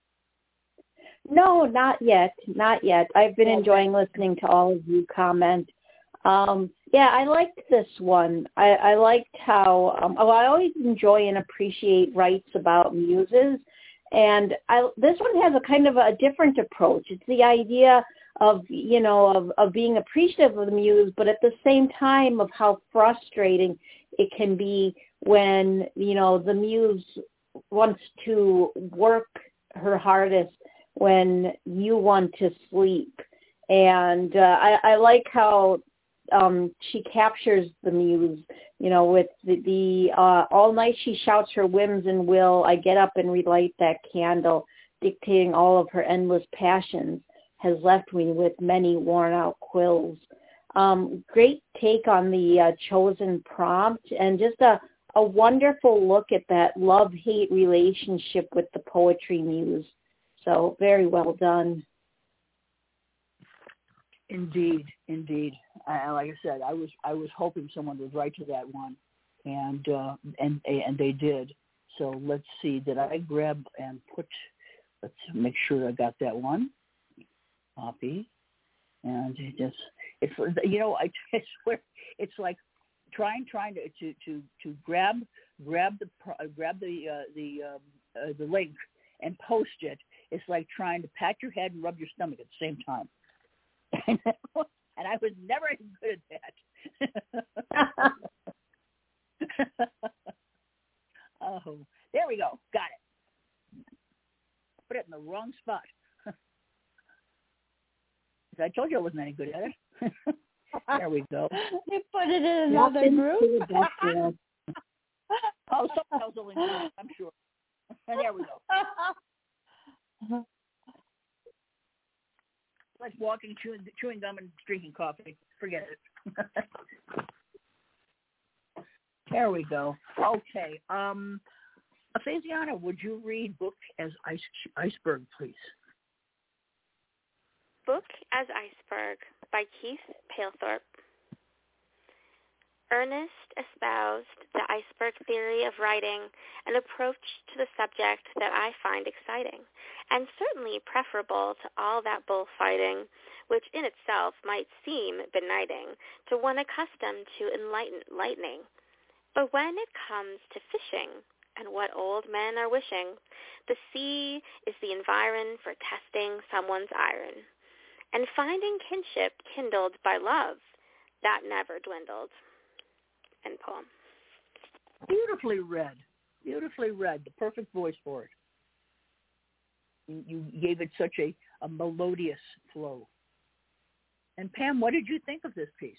No, not yet. I've been enjoying listening to all of you comment. Yeah, I liked this one. I liked how, I always enjoy and appreciate writes about muses. And this one has a kind of a different approach. It's the idea of being appreciative of the muse, but at the same time of how frustrating it can be when, the muse wants to work her hardest when you want to sleep. And I like how she captures the muse, with the all night she shouts her whims and will. I get up and relight that candle, dictating all of her endless passions, has left me with many worn out quills. Great take on the chosen prompt, and just a wonderful look at that love-hate relationship with the poetry muse. So very well done. Indeed. Like I said, I was hoping someone would write to that one, and they did. So let's see. Did I grab and put? Let's make sure I got that one. Copy, and it's I swear it's like trying to grab the link and post it. It's like trying to pat your head and rub your stomach at the same time. And I was never good at that. Oh, there we go. Got it. Put it in the wrong spot. I told you I wasn't any good at it. There we go. You put it in another group. Oh, someone else will enjoy it, I'm sure. And there we go. Like walking, chewing gum, and drinking coffee. Forget it. There we go. Okay. Faziana, would you read Book as Iceberg, please? Book as Iceberg by Keith Palethorpe. Ernest espoused the iceberg theory of writing, an approach to the subject that I find exciting, and certainly preferable to all that bullfighting, which in itself might seem benighting to one accustomed to enlightened lightning. But when it comes to fishing, and what old men are wishing, the sea is the environ for testing someone's iron, and finding kinship kindled by love that never dwindled. End poem. Beautifully read. Beautifully read. The perfect voice for it. You gave it such a melodious flow. And Pam, what did you think of this piece?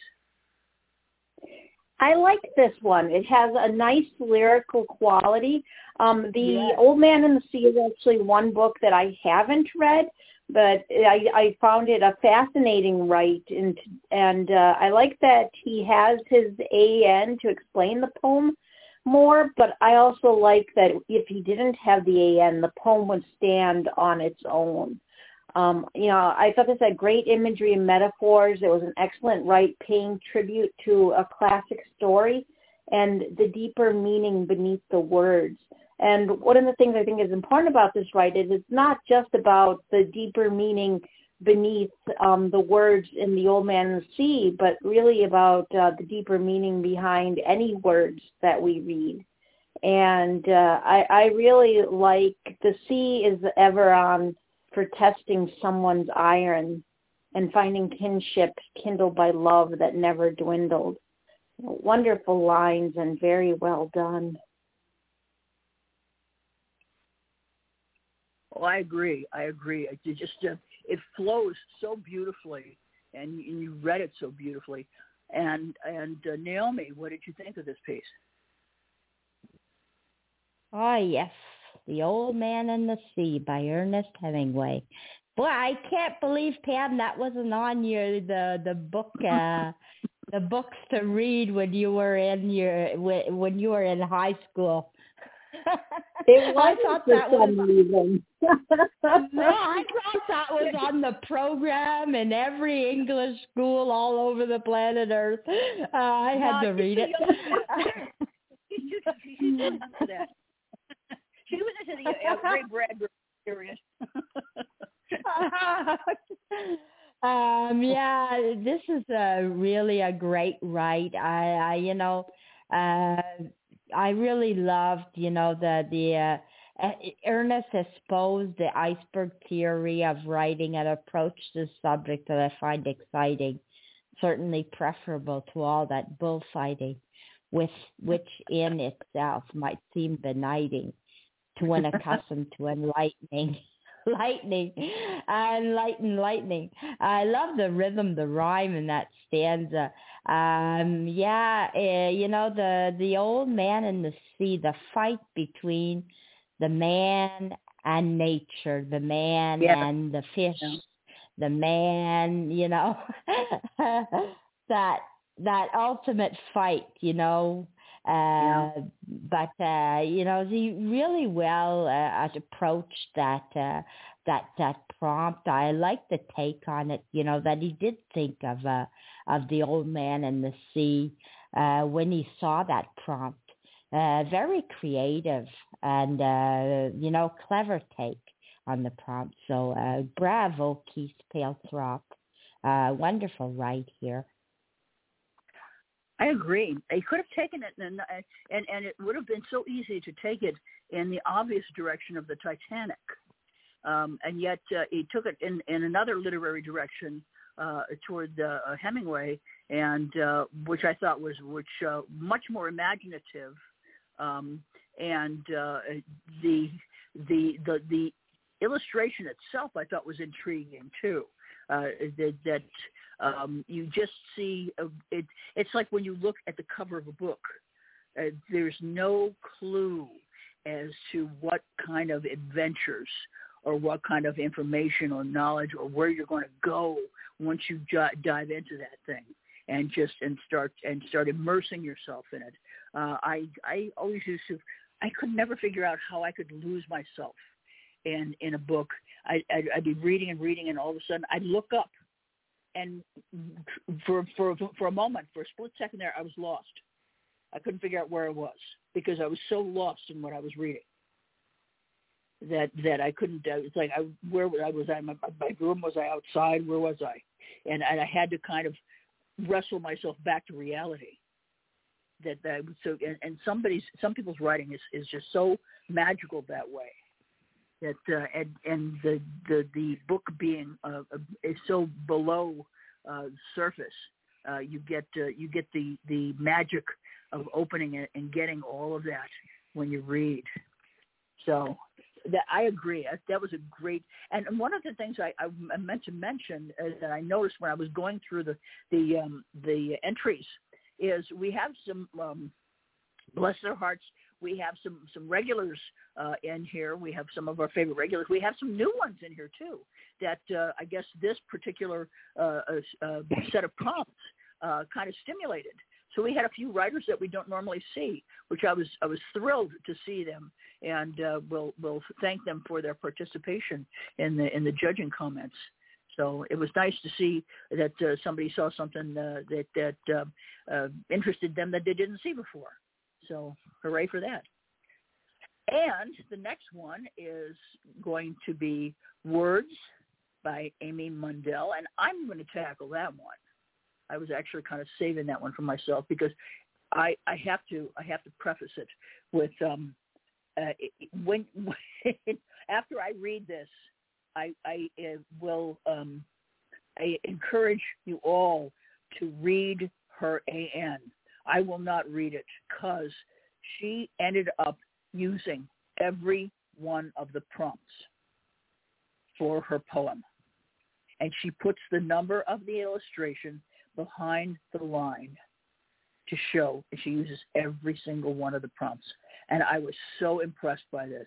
I like this one. It has a nice lyrical quality. Old Man and the Sea is actually one book that I haven't read, but I found it a fascinating write, and I like that he has his AN to explain the poem more, but I also like that if he didn't have the AN, the poem would stand on its own. I thought this had great imagery and metaphors. It was an excellent write paying tribute to a classic story and the deeper meaning beneath the words. And one of the things I think is important about this write is it's not just about the deeper meaning beneath the words in The Old Man and the Sea, but really about the deeper meaning behind any words that we read. And I really like the sea is ever on for testing someone's iron and finding kinship kindled by love that never dwindled. Wonderful lines and very well done. Oh, I agree. It just it flows so beautifully, and you read it so beautifully. And Naomi, what did you think of this piece? Oh, yes. The Old Man and the Sea by Ernest Hemingway. Boy, I can't believe, Pam, that wasn't on the book the books to read when you were in high school. It wasn't for some reason. No, I thought that was on the program in every English school all over the planet Earth. I had to read it. She's too young for that. She was into the Ray Bradbury period. Yeah, this is really a great write. I really loved, the Ernest exposed the iceberg theory of writing and approach to the subject that I find exciting, certainly preferable to all that bullfighting, which in itself might seem benighting to one accustomed to lightning. I love the rhythm, the rhyme in that stanza. The Old Man and the Sea, the fight between the man and nature, the man and the fish, the man, that ultimate fight, but he really well approached that prompt. I like the take on it, that he did think of the Old Man and the Sea when he saw that prompt. Very creative and clever take on the prompt. So bravo, Keith Palethorpe. Wonderful right here. I agree. They could have taken it, and it would have been so easy to take it in the obvious direction of the Titanic, and yet he took it in another literary direction toward Hemingway, and which I thought was much more imaginative, and the illustration itself I thought was intriguing too. that you just see it. It's like when you look at the cover of a book, there's no clue as to what kind of adventures or what kind of information or knowledge or where you're going to go once you dive into that thing and start immersing yourself in it. I always used to. I could never figure out how I could lose myself in a book. I'd be reading, and all of a sudden I'd look up, and for a moment, for a split second there, I was lost. I couldn't figure out where I was because I was so lost in what I was reading that I couldn't. It's like where was I? My room? Was I outside? Where was I? And I had to kind of wrestle myself back to reality. Some people's writing is just so magical that way. That and the book being is so below surface, you get the magic of opening it and getting all of that when you read. So that I agree. That was a great. And one of the things I meant to mention that I noticed when I was going through the entries is we have some bless their hearts. We have some regulars in here. We have some of our favorite regulars. We have some new ones in here too. That I guess this particular set of prompts kind of stimulated. So we had a few writers that we don't normally see, which I was thrilled to see them, and we'll thank them for their participation in the judging comments. So it was nice to see that somebody saw something that interested them that they didn't see before. So hooray for that. And the next one is going to be Words by Amy Mundell, and I'm going to tackle that one. I was actually kind of saving that one for myself because I have to preface it with when after I read this, I encourage you all to read her AN. I will not read it because she ended up using every one of the prompts for her poem. And she puts the number of the illustration behind the line to show, and she uses every single one of the prompts. And I was so impressed by this.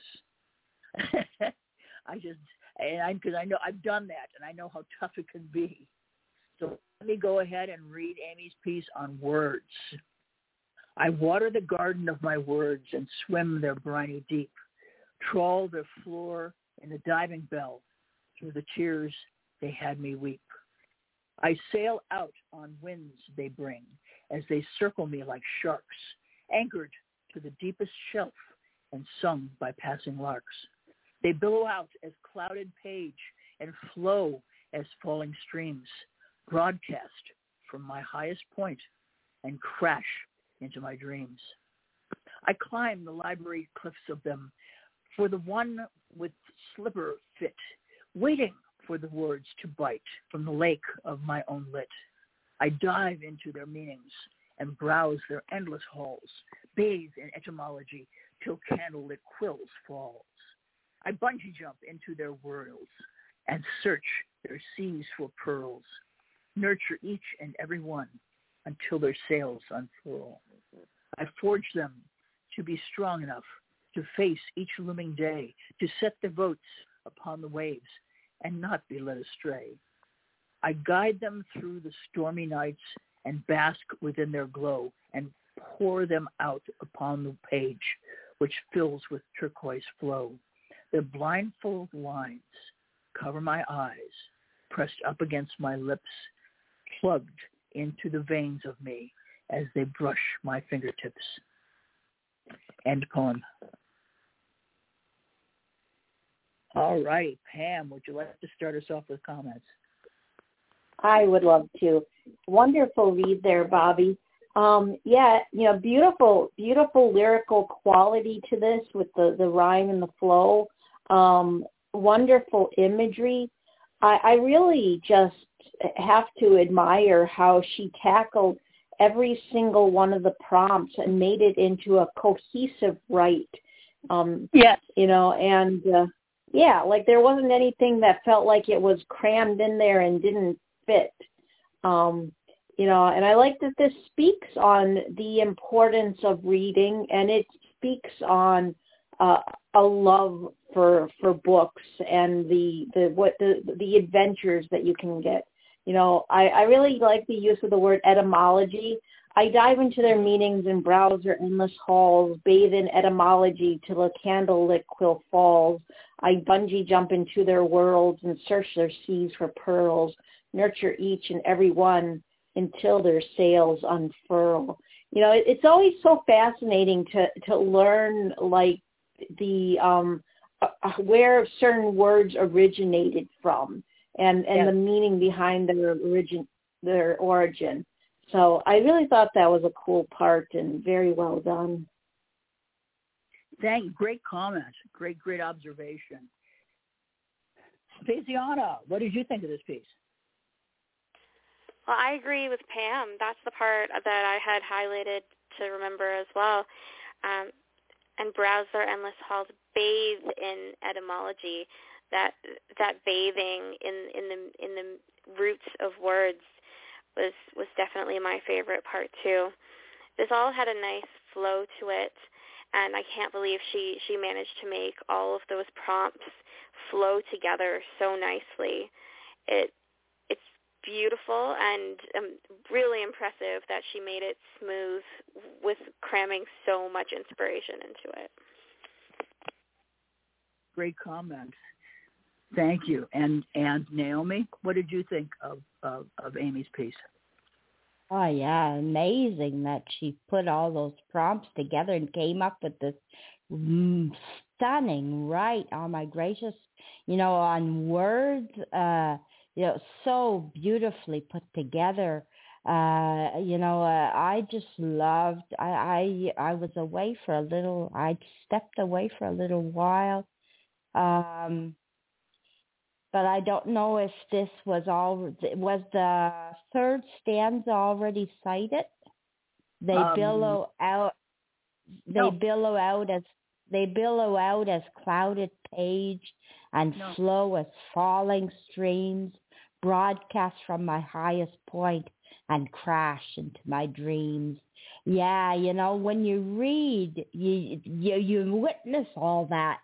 Because I know I've done that, and I know how tough it can be. So let me go ahead and read Amy's piece on words. I water the garden of my words and swim their briny deep, trawl their floor in the diving bell through the tears they had me weep. I sail out on winds they bring as they circle me like sharks, anchored to the deepest shelf and sung by passing larks. They billow out as clouded page and flow as falling streams, broadcast from my highest point and crash into my dreams. I climb the library cliffs of them for the one with slipper fit, waiting for the words to bite from the lake of my own lit. I dive into their meanings and browse their endless halls, bathe in etymology till candlelit quills falls. I bungee jump into their worlds and search their seas for pearls, nurture each and every one until their sails unfurl. I forge them to be strong enough to face each looming day, to set their boats upon the waves and not be led astray. I guide them through the stormy nights and bask within their glow and pour them out upon the page, which fills with turquoise flow. Their blindfold lines cover my eyes, pressed up against my lips, plugged into the veins of me as they brush my fingertips. End poem. All right, Pam, would you like to start us off with comments? I would love to. Wonderful read there, Bobby. Beautiful lyrical quality to this with the rhyme and the flow. Wonderful imagery. I really just have to admire how she tackled every single one of the prompts and made it into a cohesive right. Yes. Yeah, like there wasn't anything that felt like it was crammed in there and didn't fit. And I like that this speaks on the importance of reading, and it speaks on a love for books and the adventures that you can get. I really like the use of the word etymology. I dive into their meanings and browse their endless halls, bathe in etymology till a candle-lit quill falls. I bungee jump into their worlds and search their seas for pearls, nurture each and every one until their sails unfurl. It's always so fascinating to learn like the where certain words originated from and the meaning behind their origin. So I really thought that was a cool part and very well done. Great comment. Great observation. Faisiana, what did you think of this piece? Well, I agree with Pam. That's the part that I had highlighted to remember as well. And browse their endless halls, bathe in etymology. That bathing in the roots of words was definitely my favorite part too. This all had a nice flow to it, and I can't believe she managed to make all of those prompts flow together so nicely. It's beautiful and really impressive that she made it smooth with cramming so much inspiration into it. Great comment. Thank you. And Naomi, what did you think of Amy's piece? Oh, yeah, amazing that she put all those prompts together and came up with this stunning, right? Oh, my gracious. On words, so beautifully put together. I just loved, I was away for a little, I stepped away for a little while. But I don't know if this was the third stanza already cited? They billow out as clouded page and flow as falling streams, broadcast from my highest point and crash into my dreams. Yeah, when you read, you witness all that.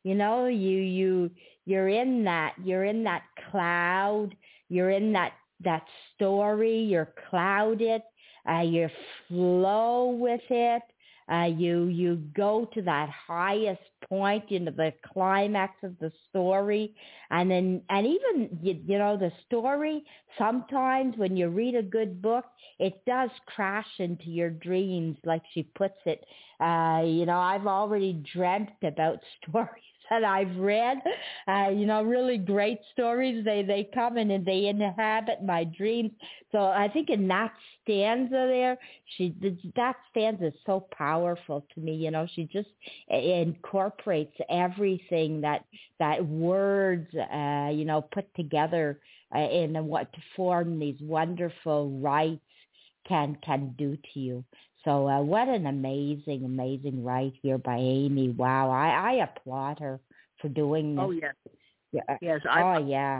You're in that cloud, you're in that story, you're clouded, you flow with it, you go to that highest point, the climax of the story, and even the story, sometimes when you read a good book, it does crash into your dreams, like she puts it. I've already dreamt about stories that I've read, really great stories. They come and they inhabit my dreams. So I think in that stanza there, that stanza is so powerful to me. She just incorporates everything that words, put together in what to form these wonderful rites can do to you. So what an amazing, amazing write here by Amy. Wow, I applaud her for doing this. Oh, yes. Yeah. Yes. Yeah.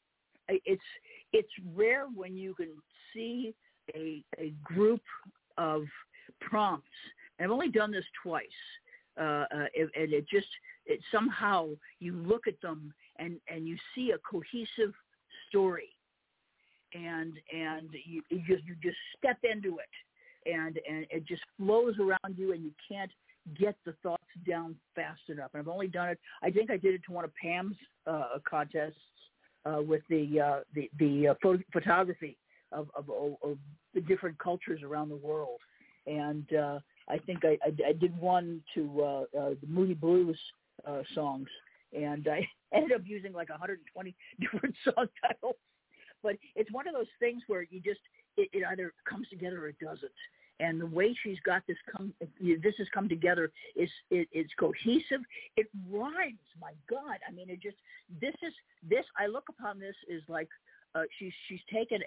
It's rare when you can see a group of prompts. And I've only done this twice. And it somehow you look at them and you see a cohesive story. And you just step into it. And it just flows around you, and you can't get the thoughts down fast enough. And I've only done it. I think I did it to one of Pam's contests with the photography of the different cultures around the world. And I think I did one to the Moody Blues songs, and I ended up using like 120 different song titles. But it's one of those things where it either comes together or it doesn't. And the way she's got this has come together it's cohesive. It rhymes. My God, I mean, I look upon this as like she's taken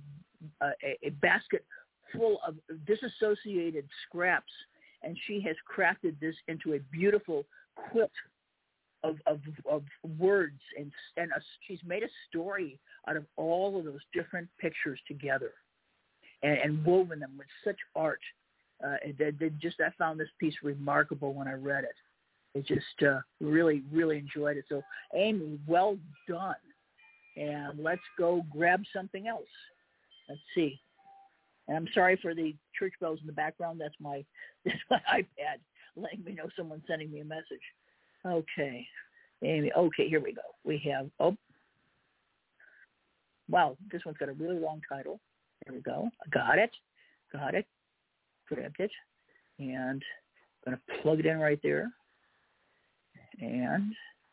a basket full of disassociated scraps, and she has crafted this into a beautiful quilt of words, and she's made a story out of all of those different pictures together, and woven them with such art. I found this piece remarkable when I read it. It just really, really enjoyed it. So, Amy, well done. And let's go grab something else. Let's see. And I'm sorry for the church bells in the background. That's my iPad letting me know someone's sending me a message. Okay, Amy. Okay, here we go. We have, wow, this one's got a really long title. There we go. Got it. Grabbed it. And I'm going to plug it in right there. And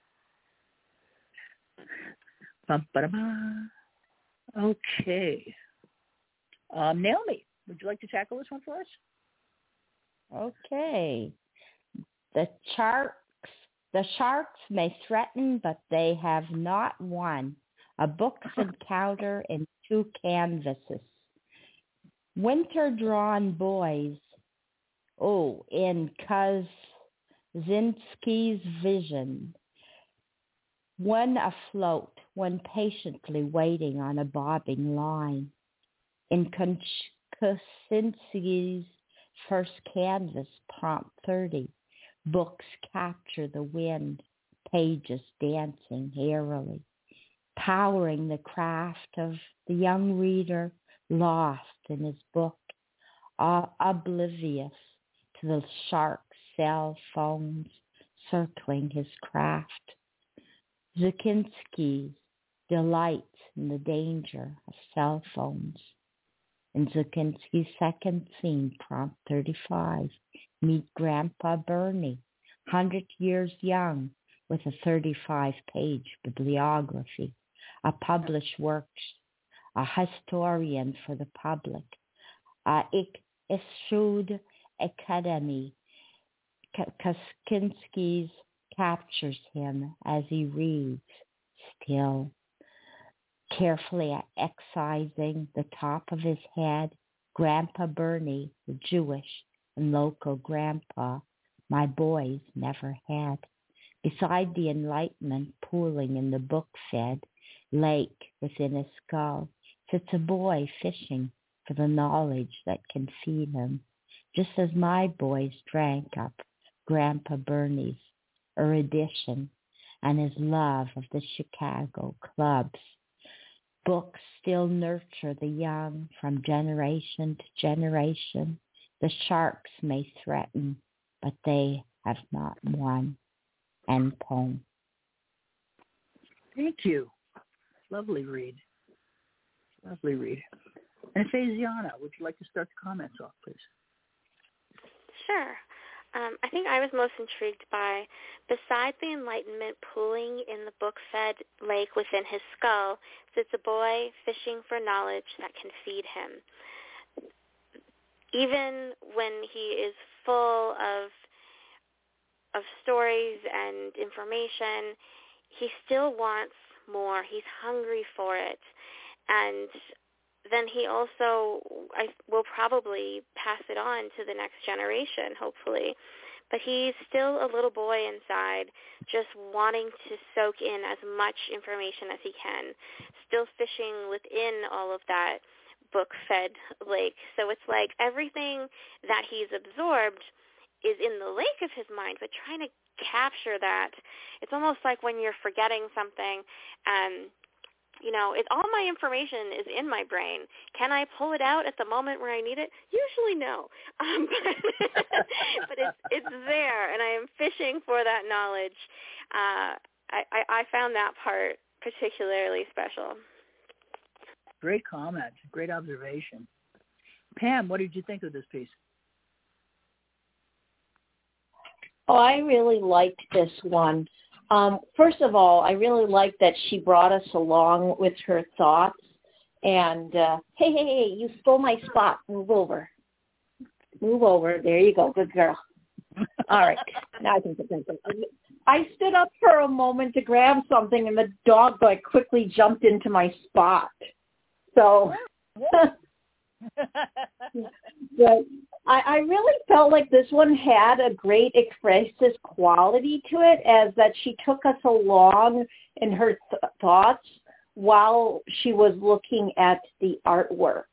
okay. Naomi, would you like to tackle this one for us? Okay. The sharks may threaten, but they have not won. A book's encounter in 2 canvases. Winter-drawn boys. In Kaczynski's vision. One afloat, one patiently waiting on a bobbing line. In Kaczynski's first canvas, prompt 30, books capture the wind, pages dancing airily, powering the craft of the young reader lost in his book, oblivious to the shark cell phones circling his craft. Kaczynski delights in the danger of cell phones. In Kaczynski's second scene, prompt 35, meet Grandpa Bernie, 100 years young, with a 35-page bibliography, a published work, a historian for the public, issued academy. Kaczynski captures him as he reads, still, carefully excising the top of his head. Grandpa Bernie, the Jewish and local grandpa my boys never had. Beside the enlightenment pooling in the book-fed lake within his skull sits a boy fishing for the knowledge that can feed him, just as my boys drank up Grandpa Bernie's erudition and his love of the Chicago clubs. Books still nurture the young from generation to generation. The sharks may threaten, but they have not won. End poem. Thank you. Lovely read. And Faziana, would you like to start the comments off, please? Sure. I think I was most intrigued by, beside the enlightenment pooling in the book-fed lake within his skull, sits a boy fishing for knowledge that can feed him. Even when he is full of stories and information, he still wants more. He's hungry for it. And then he also will probably pass it on to the next generation, hopefully. But he's still a little boy inside, just wanting to soak in as much information as he can, still fishing within all of that book-fed lake. So it's like everything that he's absorbed is in the lake of his mind, but trying to capture that. It's almost like when you're forgetting something and all my information is in my brain. Can I pull it out at the moment where I need it? Usually no. But it's there, and I am fishing for that knowledge. I found that part particularly special. Great comment. Great observation. Pam, what did you think of this piece? Oh, I really liked this one. First of all, I really like that she brought us along with her thoughts. And, hey, you stole my spot. Move over. There you go. Good girl. All right. Now I can put that. I stood up for a moment to grab something, and the dog quickly jumped into my spot. So But I really felt like this one had a great expressive quality to it, as that she took us along in her thoughts while she was looking at the artwork.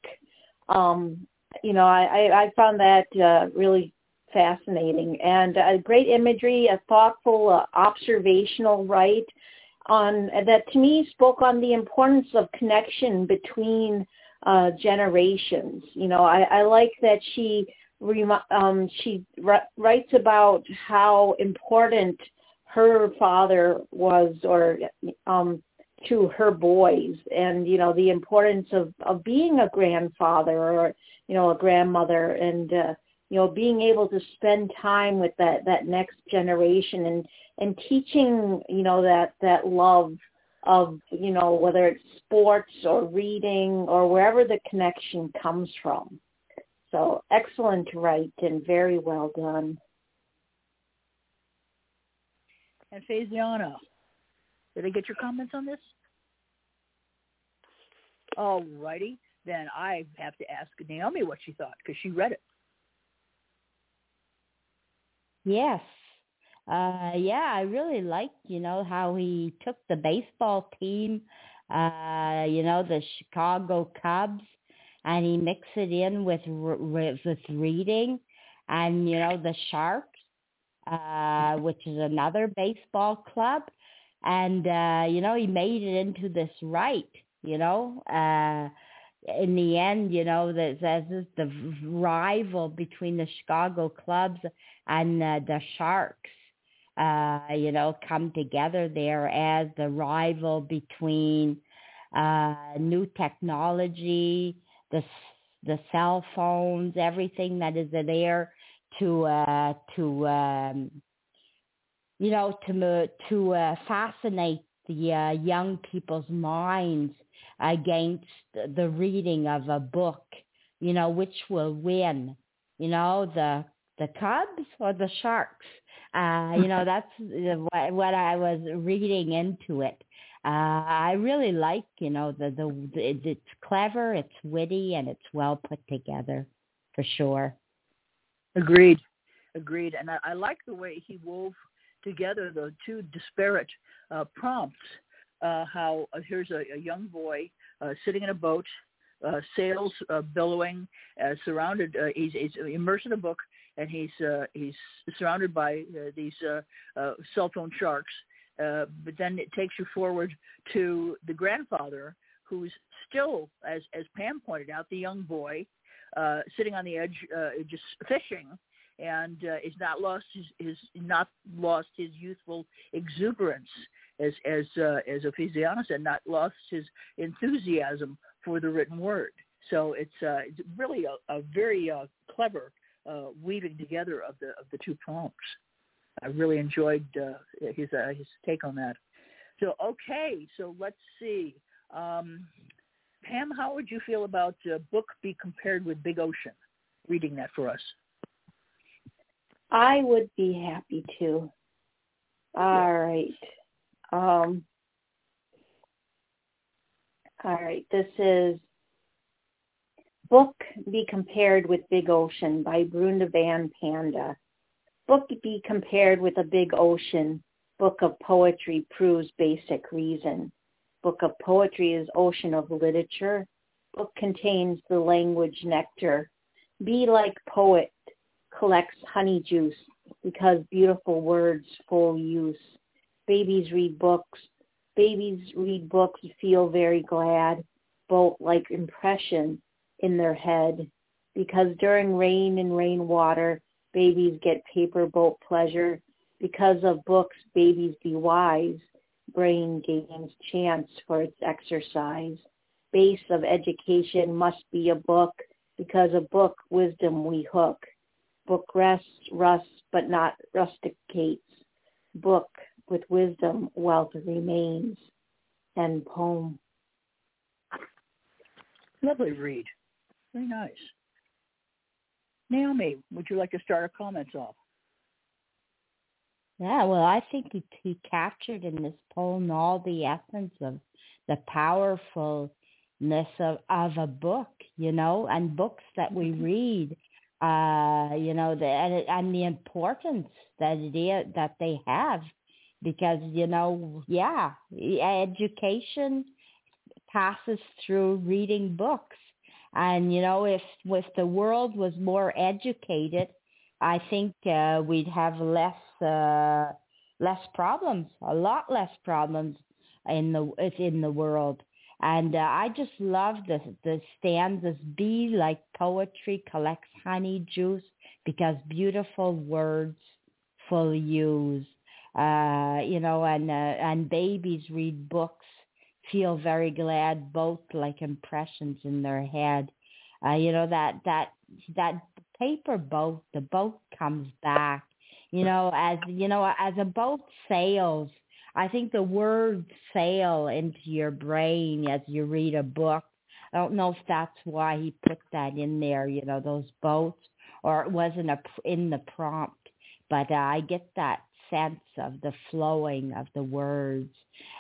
I found that really fascinating, and great imagery, a thoughtful observational write on that to me spoke on the importance of connection between generations. I like that she writes about how important her father was, or to her boys, and the importance of being a grandfather, or a grandmother, and being able to spend time with that next generation, and teaching that love of whether it's sports or reading or wherever the connection comes from. So excellent write and very well done. And Faziana, did I get your comments on this? All righty. Then I have to ask Naomi what she thought, because she read it. Yes. I really liked, how he took the baseball team, the Chicago Cubs, and he mixed it in with reading, and, the Sharks, which is another baseball club. And, he made it into this in the end, there's the rival between the Chicago Cubs and the Sharks, come together there as the rival between new technology, the cell phones, everything that is there to fascinate the young people's minds against the reading of a book, which will win, the Cubs or the Sharks. That's what I was reading into it. I really like, it's clever, it's witty, and it's well put together, for sure. Agreed. And I like the way he wove together the two disparate prompts. How here's a young boy sitting in a boat, sails billowing, surrounded. He's immersed in a book, and he's surrounded by these cell phone sharks. But then it takes you forward to the grandfather, who's still, as Pam pointed out, the young boy sitting on the edge, just fishing, and is not lost his youthful exuberance, as Ephesiana said, not lost his enthusiasm for the written word. So it's really a very clever weaving together of the two poems. I really enjoyed his take on that. So so let's see. Pam, how would you feel about Book Be Compared with Big Ocean? Reading that for us. I would be happy to. All right. All right. This is Book Be Compared with Big Ocean by Brunda Van Panda. Book be compared with a big ocean. Book of poetry proves basic reason. Book of poetry is ocean of literature. Book contains the language nectar. Be like poet, collects honey juice, because beautiful words full use. Babies read books. Babies read books, feel very glad. Boat-like impression in their head. Because during rain and rainwater, babies get paper boat pleasure. Because of books, babies be wise. Brain gains chance for its exercise. Base of education must be a book. Because a book, wisdom we hook. Book rusts, but not rusticates. Book with wisdom, wealth remains. End poem. Lovely read. Very nice. Naomi, would you like to start our comments off? Yeah, well, I think he captured in this poem all the essence of the powerful of a book, and books that we read, and the importance that they have, because education passes through reading books. And if the world was more educated, I think we'd have less problems, a lot less problems in the world. And I just love the stanzas. Be like poetry collects honey juice, because beautiful words full use. And babies read books, feel very glad, both like impressions in their head. That paper boat, the boat comes back. As a boat sails, I think the words sail into your brain as you read a book. I don't know if that's why he put that in there, those boats, or it wasn't in the prompt, but I get that sense of the flowing of the words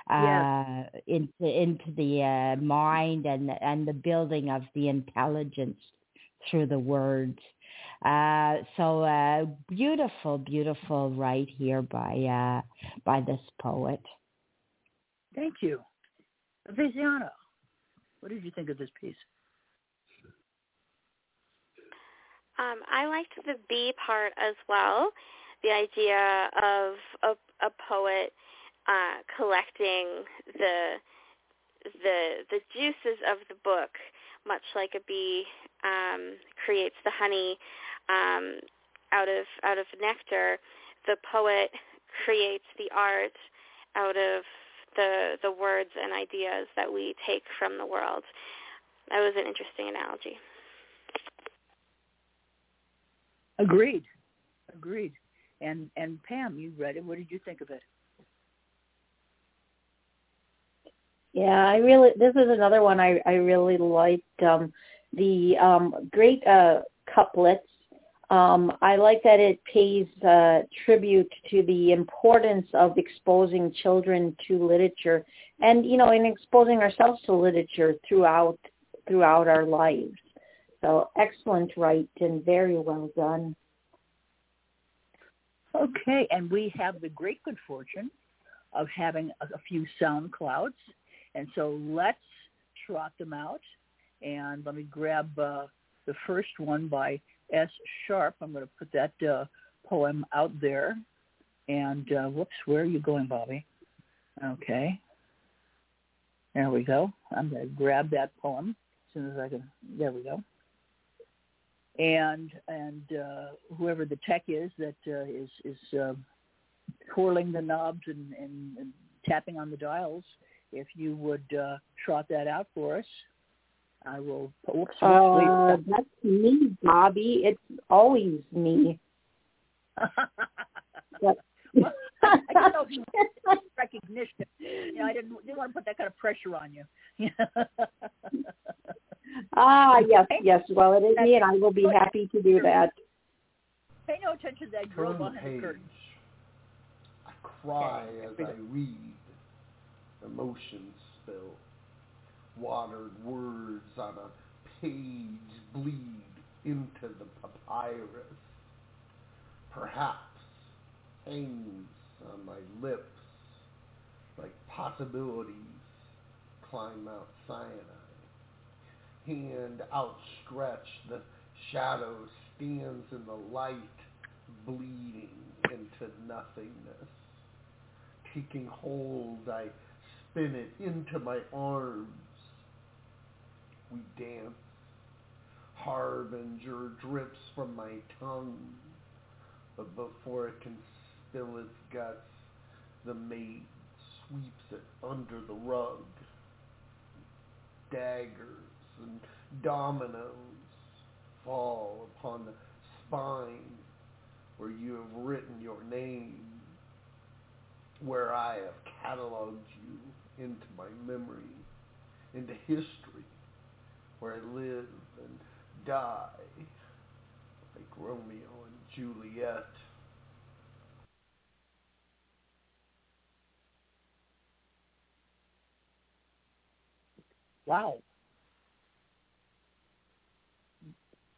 into the mind, and the building of the intelligence through the words. So beautiful right here by this poet. Thank you. Viviana, what did you think of this piece? I liked the B part as well, the idea of a poet collecting the juices of the book, much like a bee creates the honey out of nectar. The poet creates the art out of the words and ideas that we take from the world. That was an interesting analogy. Agreed. And Pam, you read it. What did you think of it? Yeah, this is another one I really liked. The great couplets. I like that it pays tribute to the importance of exposing children to literature, and in exposing ourselves to literature throughout our lives. So excellent write and very well done. Okay, and we have the great good fortune of having a few sound clouds, and so let's trot them out. And let me grab the first one by S. Sharp. I'm going to put that poem out there. And whoops, where are you going, Bobby? Okay. There we go. I'm going to grab that poem as soon as I can. There we go. And whoever the tech is that is twirling the knobs and tapping on the dials, if you would trot that out for us, I will. Oops, that's me, Bobby. It's always me. Well, I didn't know if you wanted recognition. I didn't want to put that kind of pressure on you. Yes. Well, it is me, and I will be happy to do that. Pay no attention to that girl behind the curtain. I cry as I read. Emotions spill. Watered words on a page bleed into the papyrus. Perhaps hangs on my lips like possibilities climb Mount Sinai. Hand outstretched, the shadow stands in the light, bleeding into nothingness. Taking hold, I spin it into my arms. We dance. Harbinger drips from my tongue, but before it can spill its guts, the maid sweeps it under the rug. Daggers and dominoes fall upon the spine where you have written your name, where I have cataloged you into my memory, into history, where I live and die like Romeo and Juliet. Wow.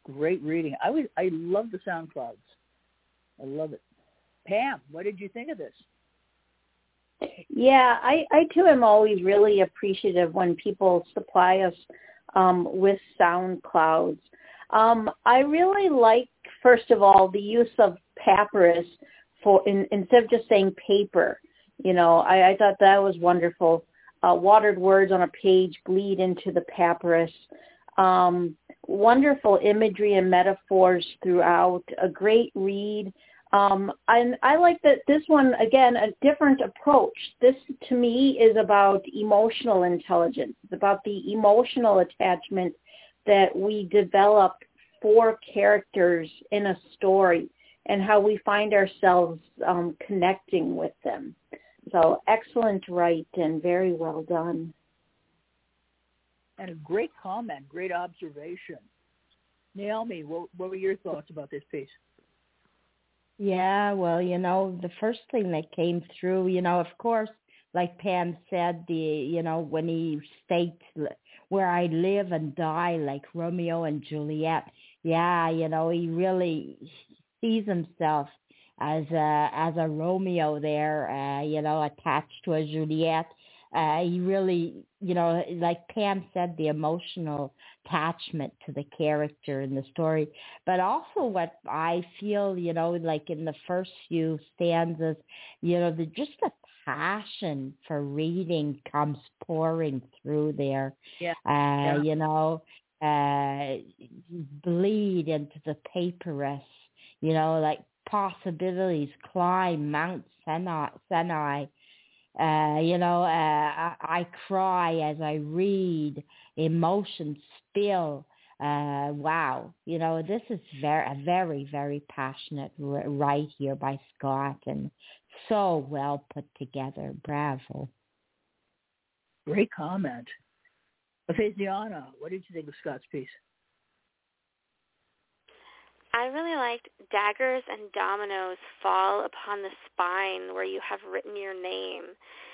great reading. I love the sound clouds. I love it. Pam, what did you think of this? Yeah, I too am always really appreciative when people supply us with sound clouds. I really like, first of all, the use of papyrus instead of just saying paper. You know, I thought that was wonderful. Watered words on a page bleed into the papyrus. Wonderful imagery and metaphors throughout. A great read. And I like that this one, again, a different approach. This, to me, is about emotional intelligence. It's about the emotional attachment that we develop for characters in a story and how we find ourselves connecting with them. So excellent write and very well done. And a great comment, great observation. Naomi, what were your thoughts about this piece? Yeah, well, you know, the first thing that came through, you know, of course, like Pam said, when he states where I live and die like Romeo and Juliet, yeah, you know, he really sees himself as a Romeo there, attached to a Juliet. He really, you know, like Pam said, the emotional attachment to the character in the story. But also what I feel, you know, like in the first few stanzas, you know, just the passion for reading comes pouring through there. Yeah. You know, bleed into the papyrus, you know, like possibilities climb Mount Sinai. I cry as I read, emotions spill. Wow, you know, this is a very, very passionate write here by Scott, and so well put together. Bravo. Great comment. Ephesiana, what did you think of Scott's piece? I really liked daggers and dominoes fall upon the spine where you have written your name.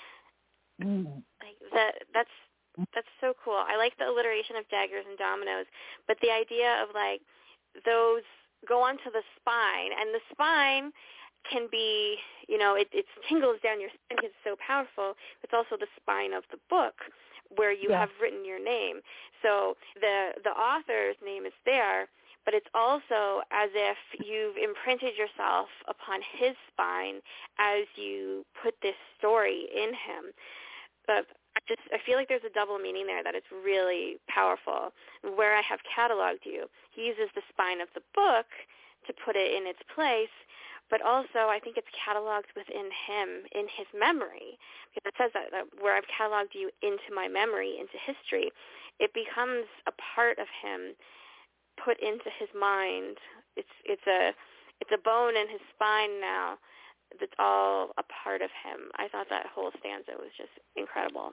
Like that's so cool. I like the alliteration of daggers and dominoes, but the idea of like those go onto the spine, and the spine can be, you know, it tingles down your spine because it's so powerful. It's also the spine of the book where you have written your name. So the author's name is there, but it's also as if you've imprinted yourself upon his spine as you put this story in him. But I feel like there's a double meaning there that it's really powerful. Where I have cataloged you, he uses the spine of the book to put it in its place, but also I think it's cataloged within him, in his memory. Because it says that where I've cataloged you into my memory, into history, it becomes a part of him put into his mind. It's a bone in his spine now that's all a part of him. I thought that whole stanza was just incredible.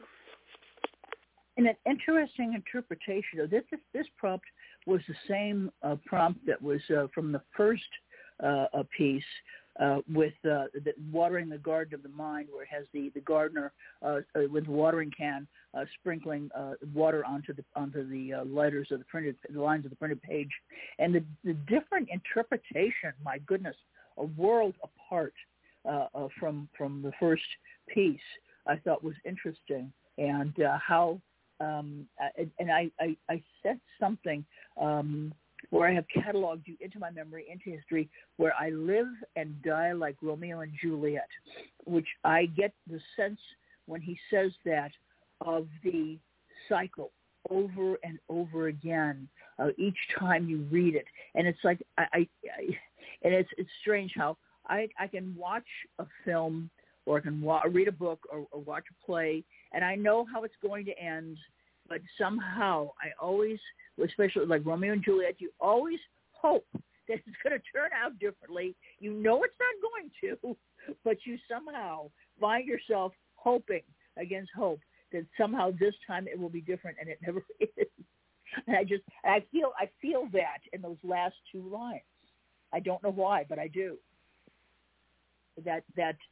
And an interesting interpretation of this prompt was the same prompt that was from the first piece with the watering the garden of the mind, where it has the gardener with the watering can sprinkling water onto the letters of the lines of the printed page, and the different interpretation. My goodness, a world apart from the first piece, I thought was interesting, and how and I said something. Where I have cataloged you into my memory, into history, where I live and die like Romeo and Juliet, which I get the sense when he says that of the cycle over and over again, each time you read it. And it's like, and it's strange how I can watch a film, or I can read a book, or watch a play, and I know how it's going to end, but somehow I always, especially like Romeo and Juliet, you always hope that it's going to turn out differently. You know it's not going to, but you somehow find yourself hoping against hope that somehow this time it will be different, and it never is. And I feel that in those last two lines. I don't know why, but I do. That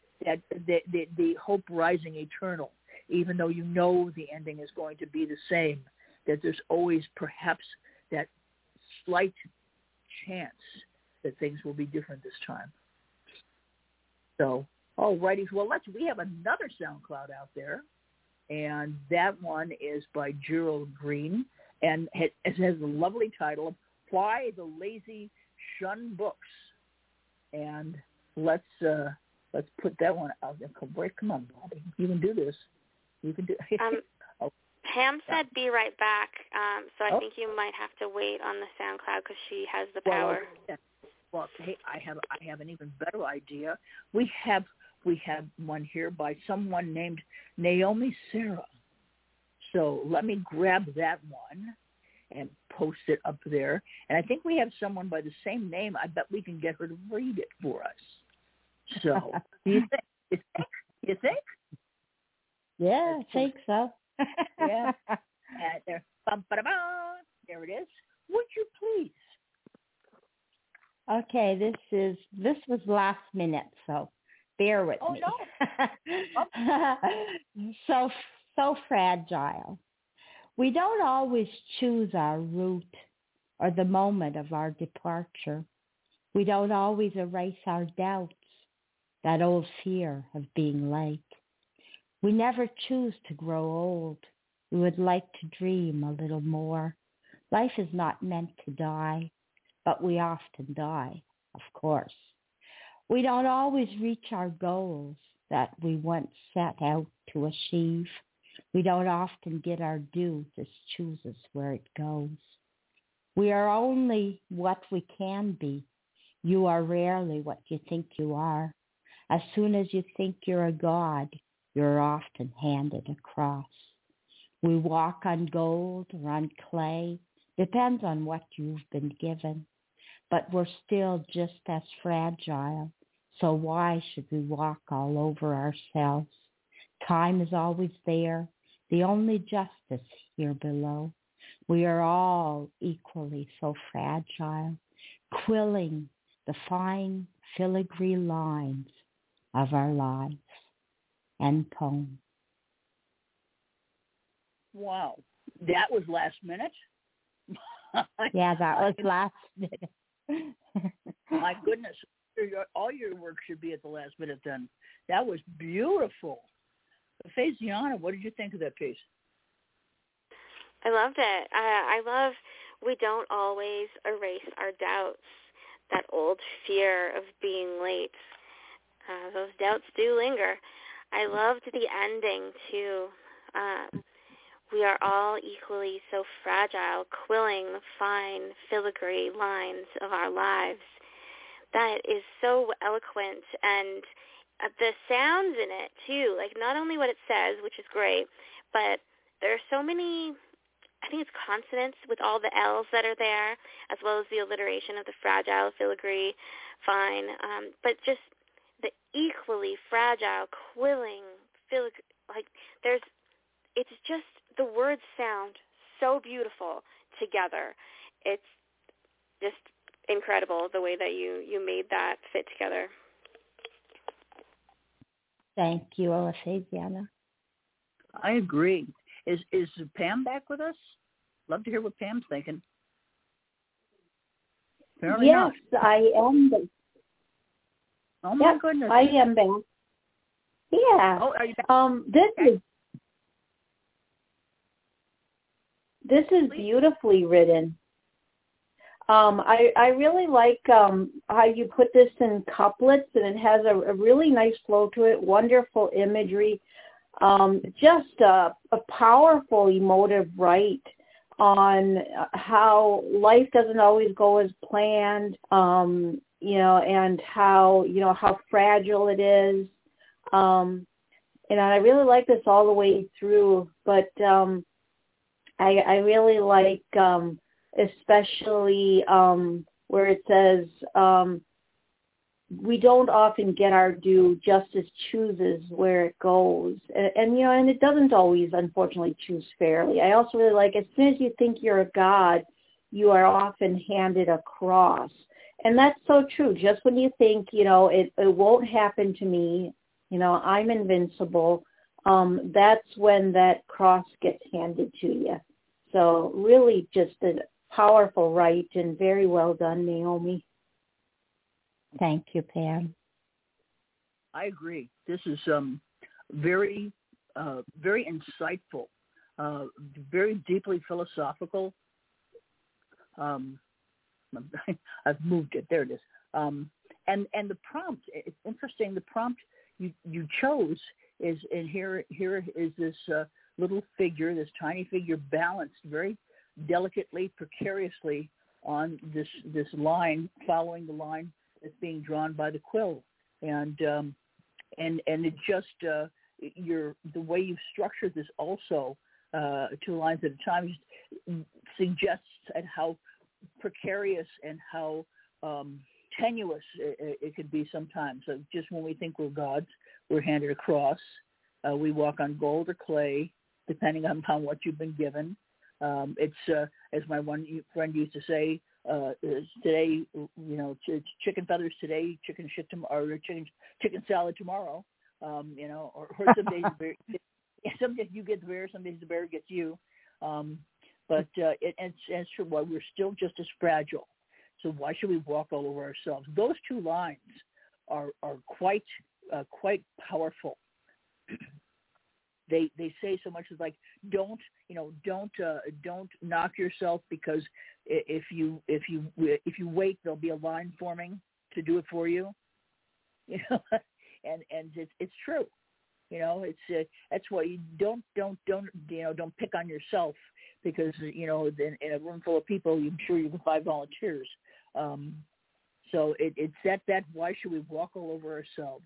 the hope rising eternal, even though you know the ending is going to be the same, that there's always perhaps that slight chance that things will be different this time. So, all righty. Well, we have another SoundCloud out there, and that one is by Gerald Green, and it has a lovely title, Why the Lazy Shun Books. And let's put that one out there. Come on, Bobby. You can do this. You can do it. Pam said be right back, so I think you might have to wait on the SoundCloud because she has the power. Well, hey, I have an even better idea. We have one here by someone named Naomi Sarah. So let me grab that one and post it up there. And I think we have someone by the same name. I bet we can get her to read it for us. So you think? Yeah, I think so. Yeah. There, there it is. Would you please? Okay, this was last minute, so bear with me. No. So fragile. We don't always choose our route or the moment of our departure. We don't always erase our doubts, that old fear of being late. We never choose to grow old. We would like to dream a little more. Life is not meant to die, but we often die, of course. We don't always reach our goals that we once set out to achieve. We don't often get our due. This chooses where it goes. We are only what we can be. You are rarely what you think you are. As soon as you think you're a god, you're often handed a cross. We walk on gold or on clay, depends on what you've been given. But we're still just as fragile, so why should we walk all over ourselves? Time is always there, the only justice here below. We are all equally so fragile, quilling the fine filigree lines of our lives. End poem. Wow. That was last minute? Yeah, that was last minute. My goodness. All your work should be at the last minute then. That was beautiful. Faziana, what did you think of that piece? I loved it. I love we don't always erase our doubts, that old fear of being late. Those doubts do linger. I loved the ending, too. We are all equally so fragile, quilling the fine filigree lines of our lives. That is so eloquent, and the sounds in it, too. Like, not only what it says, which is great, but there are so many, I think it's consonants with all the L's that are there, as well as the alliteration of the fragile, filigree, fine, but just the equally fragile, quilling, filigree, like it's just, the words sound so beautiful together. It's just incredible the way that you made that fit together. Thank you, Faziana. I agree. Is Pam back with us? Love to hear what Pam's thinking. Apparently yes, not. I am. Oh my goodness! I am back. Yeah. Oh, are you back? This is beautifully written. I really like how you put this in couplets, and it has a really nice flow to it, wonderful imagery, just a powerful emotive write on how life doesn't always go as planned, and how fragile it is. And I really like this all the way through, but I really like especially where it says, we don't often get our due, justice chooses where it goes. And it doesn't always, unfortunately, choose fairly. I also really like, as soon as you think you're a god, you are often handed a cross. And that's so true. Just when you think, it won't happen to me, I'm invincible, that's when that cross gets handed to you. So really just powerful right, and very well done, Naomi. Thank you, Pam. I agree. This is very, very insightful, very deeply philosophical. I've moved it. There it is. And the prompt. It's interesting. The prompt you chose is, and here is this little figure, this tiny figure, balanced very delicately, precariously on this line, following the line that's being drawn by the quill, and it just the way you've structured this also 2 lines at a time suggests at how precarious and how tenuous it could be sometimes. So just when we think we're gods, we're handed a cross. We walk on gold or clay, depending on what you've been given. It's as my one friend used to say, today, chicken feathers today, chicken shit tomorrow, or chicken salad tomorrow. Or some days some days you get the bear, some days the bear gets you. But it's true. Well, we're still just as fragile. So why should we walk all over ourselves? Those 2 lines are quite powerful. They say so much as like, don't knock yourself, because if you wait, there'll be a line forming to do it for you. And it's true. It's that's why you don't pick on yourself, because in a room full of people, I'm sure you can find volunteers. So it's that why should we walk all over ourselves?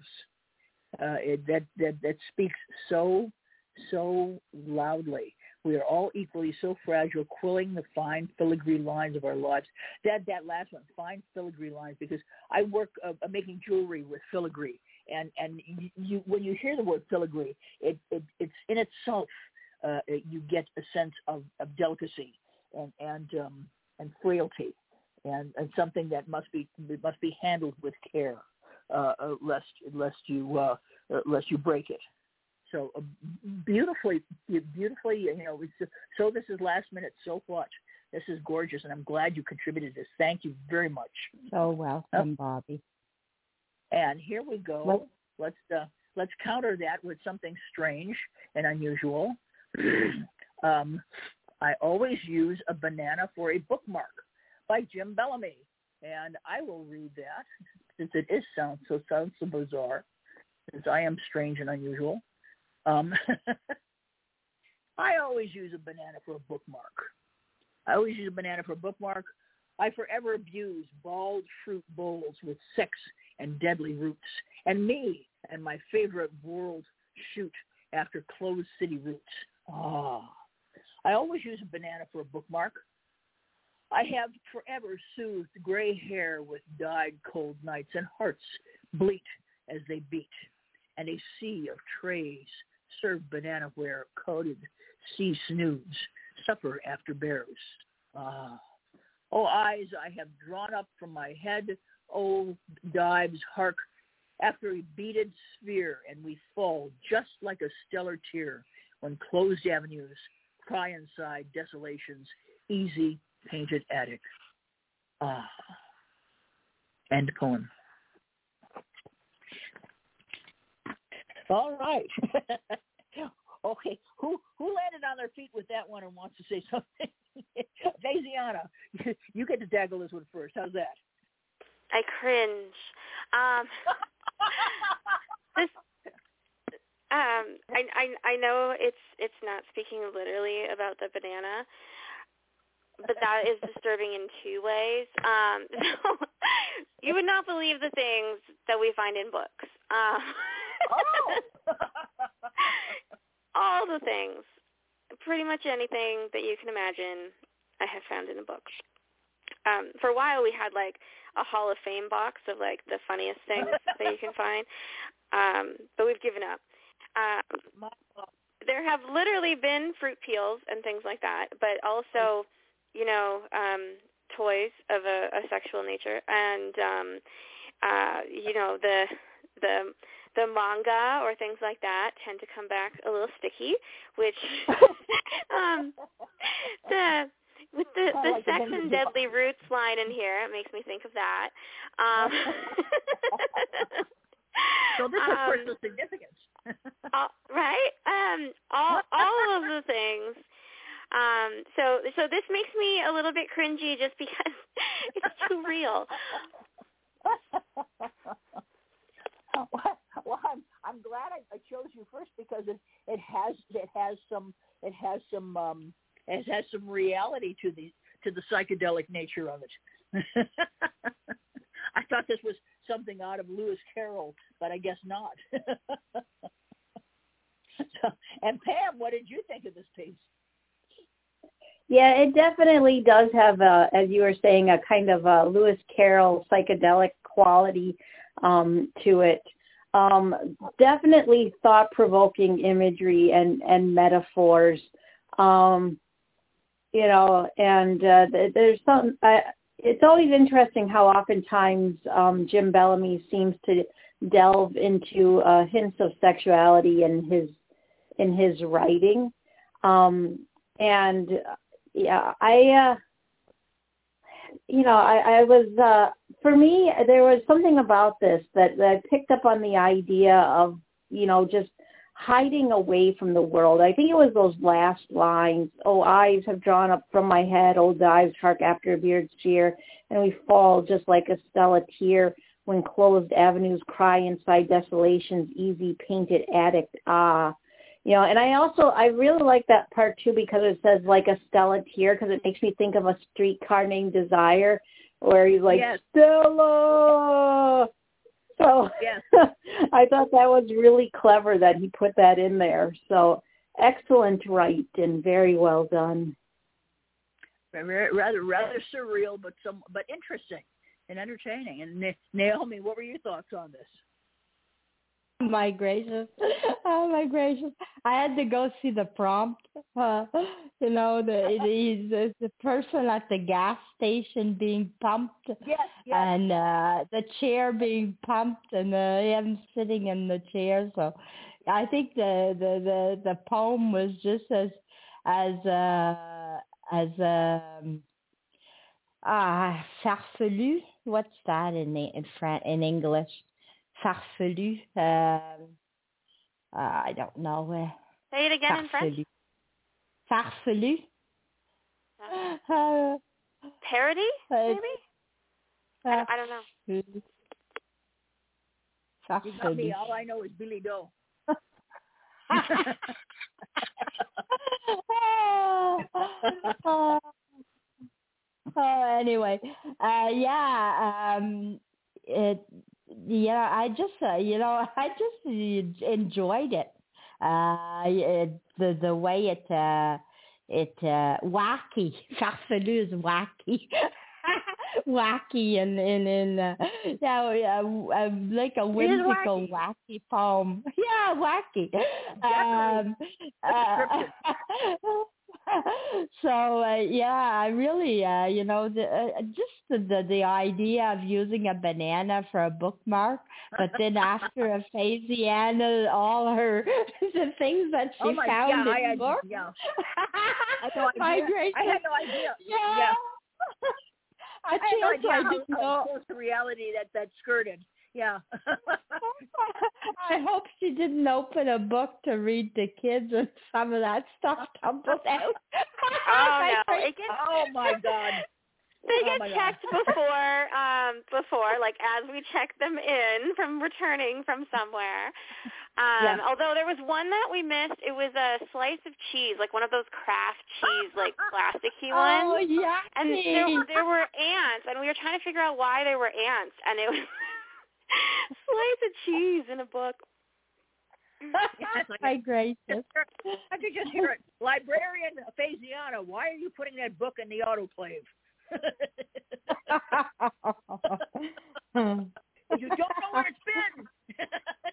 That speaks so loudly. We are all equally so fragile, quilling the fine filigree lines of our lives. That last one, fine filigree lines, because I work making jewelry with filigree, and you when you hear the word filigree, it's in itself you get a sense of delicacy and frailty, and something that must be handled with care, lest you break it. So beautifully, so this is last minute. So what? This is gorgeous, and I'm glad you contributed this. Thank you very much. So welcome, Bobby. And here we go. Let's counter that with something strange and unusual. I always use a banana for a bookmark by Jim Bellamy, and I will read that since it sounds so bizarre, since I am strange and unusual. I always use a banana for a bookmark. I forever abuse bald fruit bowls with sex and deadly roots, and me and my favorite world shoot after closed city roots. I always use a banana for a bookmark. I have forever soothed gray hair with dyed cold nights, and hearts bleat as they beat, and a sea of trays serve bananaware, coated sea snoods suffer after bears. Eyes I have drawn up from my head, dives hark after a beaded sphere, and we fall just like a stellar tear when closed avenues cry inside desolation's easy painted attic. End poem. All right. Okay. Who landed on their feet with that one and wants to say something? Daisiana, you get to tackle this one first. How's that? I cringe. I know it's not speaking literally about the banana, but that is disturbing in 2 ways. So you would not believe the things that we find in books. All the things, pretty much anything that you can imagine, I have found in a book. For a while, we had like a Hall of Fame box of like the funniest things that you can find, but we've given up. There have literally been fruit peels and things like that, but also, toys of a sexual nature, and the manga or things like that tend to come back a little sticky, which With the like sex and deadly roots line in here, it makes me think of that. So this has personal significance. Right? All of the things. So this makes me a little bit cringy just because it's too real. Well, I'm glad I chose you first because it has some reality to the psychedelic nature of it. I thought this was something out of Lewis Carroll, but I guess not. And Pam, what did you think of this piece? Yeah, it definitely does have, as you were saying, a kind of a Lewis Carroll psychedelic quality to it. Definitely thought-provoking imagery and metaphors. And there's some. It's always interesting how oftentimes Jim Bellamy seems to delve into hints of sexuality in his writing. I was, for me, there was something about this that I picked up on the idea of, just hiding away from the world. I think it was those last lines, "Oh, eyes have drawn up from my head, old dives hark after a beard's cheer, and we fall just like a stella tear when closed avenues cry inside desolation's easy painted attic, ah." And I really like that part too because it says like a Stella tear because it makes me think of A Streetcar Named Desire where he's like, yes. Stella. So yes. I thought that was really clever that he put that in there. So excellent write and very well done. Rather surreal, but interesting and entertaining. And Naomi, what were your thoughts on this? My gracious. Oh, my gracious. I had to go see the prompt. The person at the gas station being pumped. Yes. And the chair being pumped and him sitting in the chair. So I think the poem was just as farfelu. What's that in English? Farfelu. I don't know. Say it again in French. Farfelu. Parody, maybe? I don't know. Farfelu. You got me. All I know is Billy Doe. Anyway, I just enjoyed it. The way it wacky. Farfelu is wacky. Wacky and like a whimsical wacky poem. Yeah, wacky. So I really just the idea of using a banana for a bookmark, but then after Aphasiana, all the things that she found in the book. Yeah. I had no idea. Yeah. I had no idea how close to reality that skirted. Yeah. I hope she didn't open a book to read to kids and some of that stuff tumbled out. Oh my God. They get checked before, like as we check them in from returning from somewhere. Although there was one that we missed. It was a slice of cheese, like one of those Kraft cheese, like plasticky ones. Oh, yeah. And there were ants, and we were trying to figure out why there were ants, and it was slice of cheese in a book. My gracious. I could just hear it. Librarian Aphasiana, why are you putting that book in the autoclave? You don't know where it's been.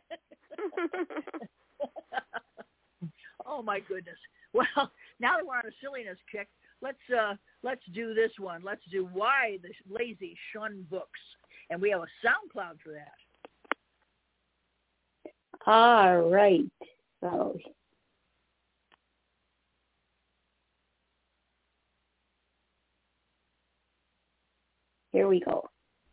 Oh my goodness. Well, now that we're on a silliness kick, let's do this one. Let's do Why the Lazy Shun Books. And we have a SoundCloud for that. All right. So Here we go.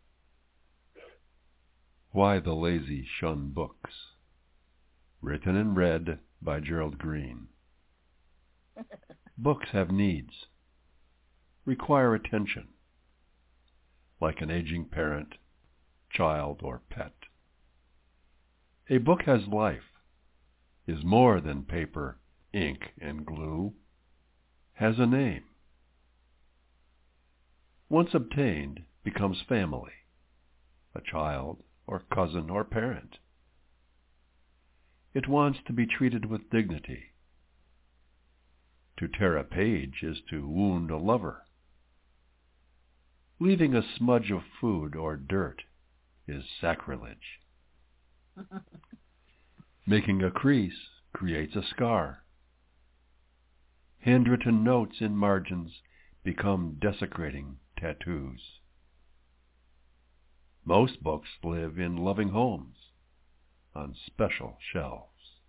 Why the Lazy Shun Books. Written and read by Gerald Green. Books have needs, require attention, like an aging parent, child, or pet. A book has life, is more than paper, ink, and glue, has a name. Once obtained, becomes family, a child, or cousin, or parent. It wants to be treated with dignity. To tear a page is to wound a lover. Leaving a smudge of food or dirt is sacrilege. Making a crease creates a scar. Handwritten notes in margins become desecrating tattoos. Most books live in loving homes on special shelves.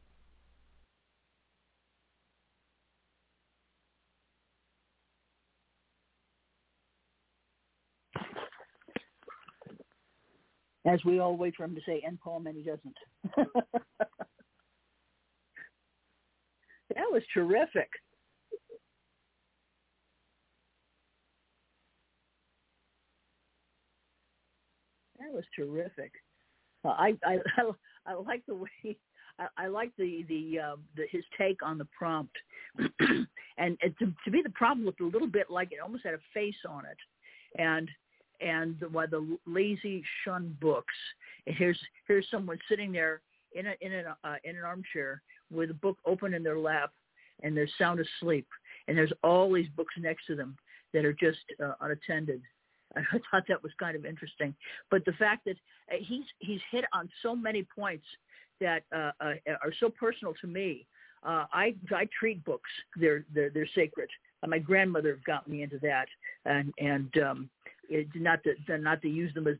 As we all wait for him to say end poem, and he doesn't. That was terrific. That was terrific. I like the way I like the his take on the prompt, and to be the prompt looked a little bit like it almost had a face on it, and why the Lazy Shun Books. And here's someone sitting there in an armchair with a book open in their lap, and they're sound asleep, and there's all these books next to them that are just unattended. I thought that was kind of interesting, but the fact that he's hit on so many points that are so personal to me. I treat books; they're sacred. My grandmother got me into that, and not to use them as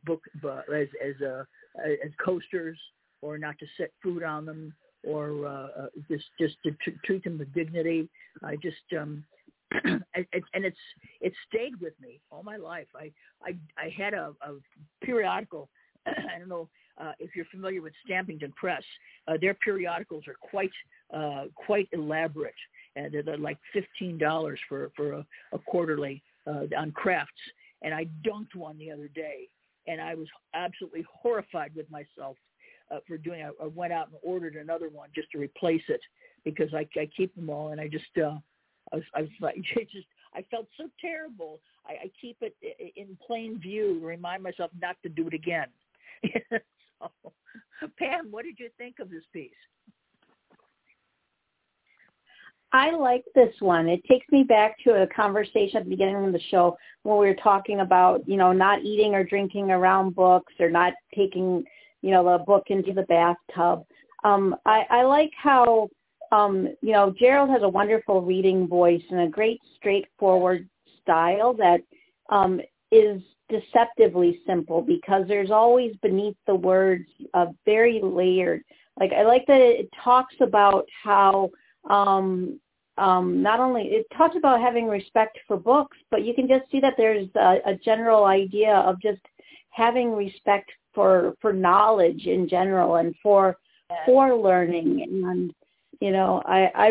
as coasters, or not to set food on them, or just to treat them with dignity. I just and it's stayed with me all my life. I had a periodical. I don't know if you're familiar with Stampington Press. Their periodicals are quite elaborate, and they're like $15 for a quarterly on crafts. And I dunked one the other day, and I was absolutely horrified with myself for doing it. I went out and ordered another one just to replace it, because I keep them all, and I just I was like, I felt so terrible. I keep it in plain view to remind myself not to do it again. So, Pam, what did you think of this piece? I like this one. It takes me back to a conversation at the beginning of the show when we were talking about, not eating or drinking around books, or not taking, the book into the bathtub. I like how, Gerald has a wonderful reading voice and a great straightforward style that is deceptively simple, because there's always beneath the words very layered. Like, I like that it talks about how not only it talks about having respect for books, but you can just see that there's a general idea of just having respect for knowledge in general, and for learning. And I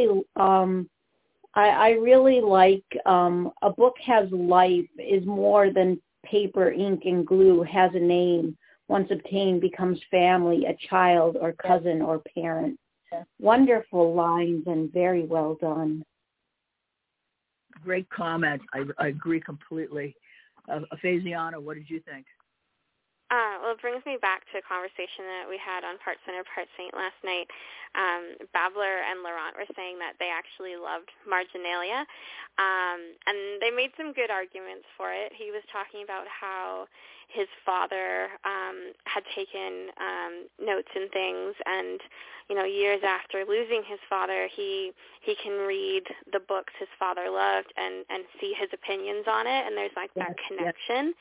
really like a book has life, is more than paper, ink, and glue, has a name. Once obtained, becomes family, a child, or cousin, or parent. Wonderful lines and very well done. Great comment. I agree completely. Faziana, what did you think? Well, it brings me back to a conversation that we had on Part Sinner, Part Saint last night. Babler and Laurent were saying that they actually loved Marginalia, and they made some good arguments for it. He was talking about how his father had taken notes and things, and years after losing his father, he can read the books his father loved and see his opinions on it, and there's like that connection.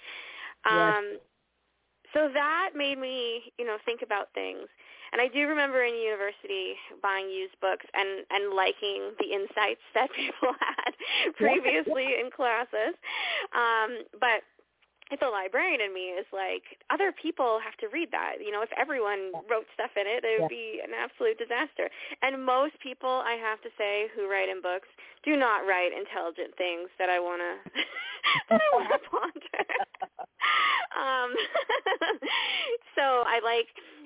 So that made me, think about things. And I do remember in university buying used books and liking the insights that people had previously in classes. But the librarian in me is like, other people have to read that. You know, if everyone wrote stuff in it, it would be an absolute disaster. And most people, I have to say, who write in books do not write intelligent things that I want to ponder. So I like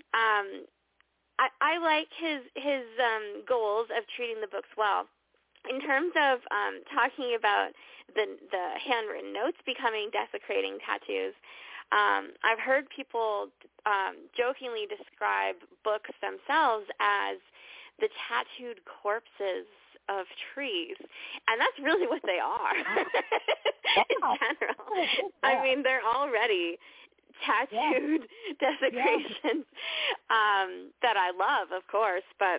his goals of treating the books well. In terms of talking about the handwritten notes becoming desecrating tattoos, I've heard people jokingly describe books themselves as the tattooed corpses of trees, and that's really what they are in general. I mean, they're already tattooed desecrations that I love, of course, but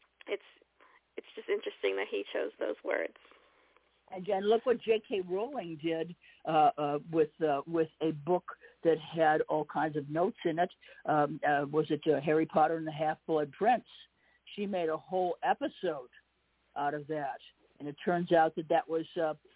it's just interesting that he chose those words. Again, look what J.K. Rowling did with a book that had all kinds of notes in it. Was it Harry Potter and the Half-Blood Prince? She made a whole episode out of that, and it turns out that was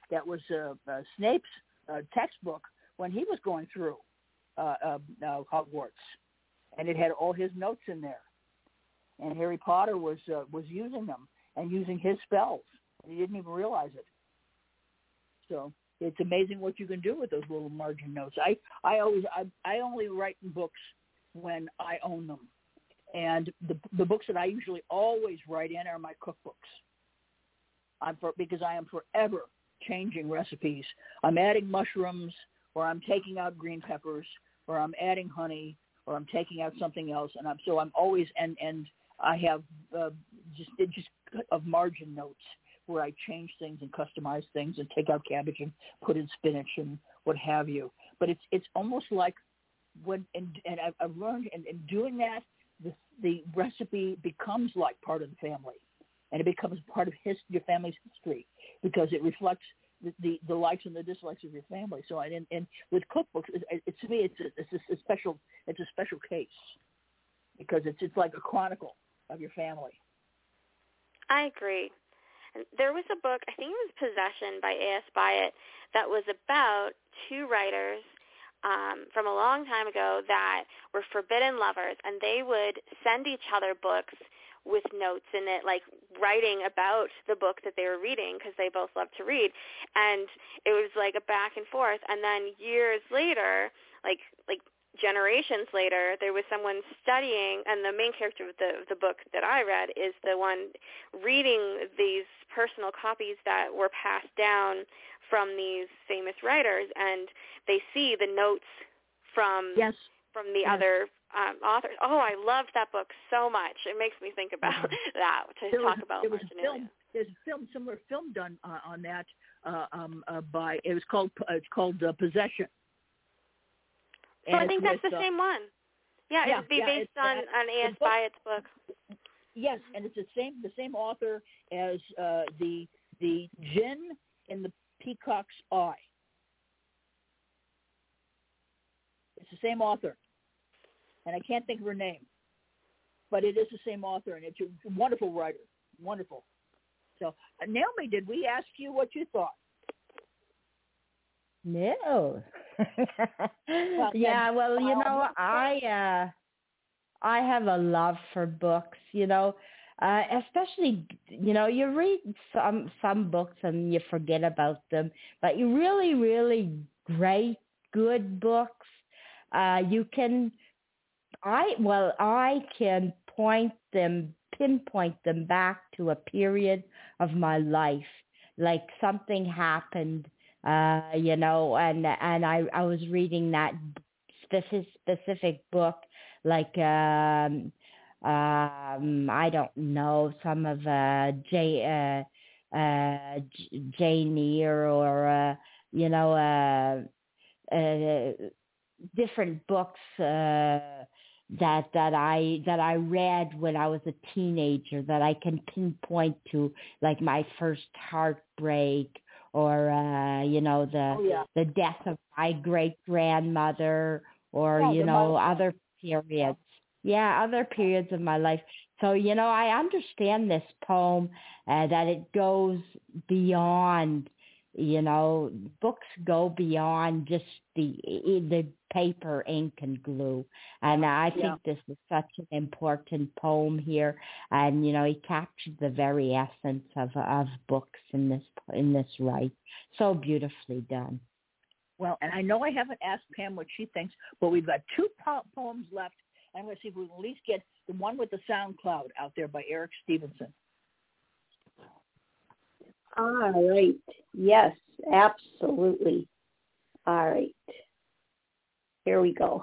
Snape's textbook when he was going through Hogwarts, and it had all his notes in there. And Harry Potter was using them and using his spells, and he didn't even realize it. So it's amazing what you can do with those little margin notes. I only write in books when I own them, and the books that I usually always write in are my cookbooks. Because I am forever changing recipes. I'm adding mushrooms, or I'm taking out green peppers, or I'm adding honey, or I'm taking out something else, and I'm always and I have just of margin notes where I change things and customize things and take out cabbage and put in spinach and what have you. But it's almost like when and I've learned in doing that, the recipe becomes like part of the family, and it becomes part of your family's history because it reflects the likes and the dislikes of your family. So and with cookbooks, to me it's a special case because it's like a chronicle of your family. I agree. And there was a book, I think it was Possession by A.S. Byatt, that was about two writers from a long time ago that were forbidden lovers, and they would send each other books with notes in it, like writing about the book that they were reading because they both loved to read. And it was like a back and forth. And then years later, like generations later, there was someone studying, and the main character of the book that I read is the one reading these personal copies that were passed down from these famous writers, and they see the notes from the other authors. Oh, I loved that book so much. It makes me think about that talk about marginalia. There's a similar film done on that it's called Possession. So I think that's the same one. Yeah, it would be based on A.S. Byatt's book. Yes, and it's the same author as the Jinn in the Peacock's Eye. It's the same author, and I can't think of her name, but it is the same author, and it's a wonderful writer. Wonderful. So, Naomi, did we ask you what you thought? No. Yeah, well, you know, I have a love for books, you know, especially, you know, you read some books and you forget about them, but you really, really great, good books, I can pinpoint them back to a period of my life, like something happened, you know, and I was reading that specific book, like I don't know, some of Jane Eyre or you know different books that I read when I was a teenager that I can pinpoint to, like my first heartbreak, or you know, the death of my great grandmother, or you know, other periods. Yeah, other periods of my life. So, you know, I understand this poem that it goes beyond Books go beyond just the paper, ink, and glue. And I think this is such an important poem here. And, he captured the very essence of books in this right. So beautifully done. Well, and I know I haven't asked Pam what she thinks, but we've got 2 poems left. I'm going to see if we can at least get the one with the sound cloud out there by Eric Stevenson. All right. Yes, absolutely. All right. Here we go.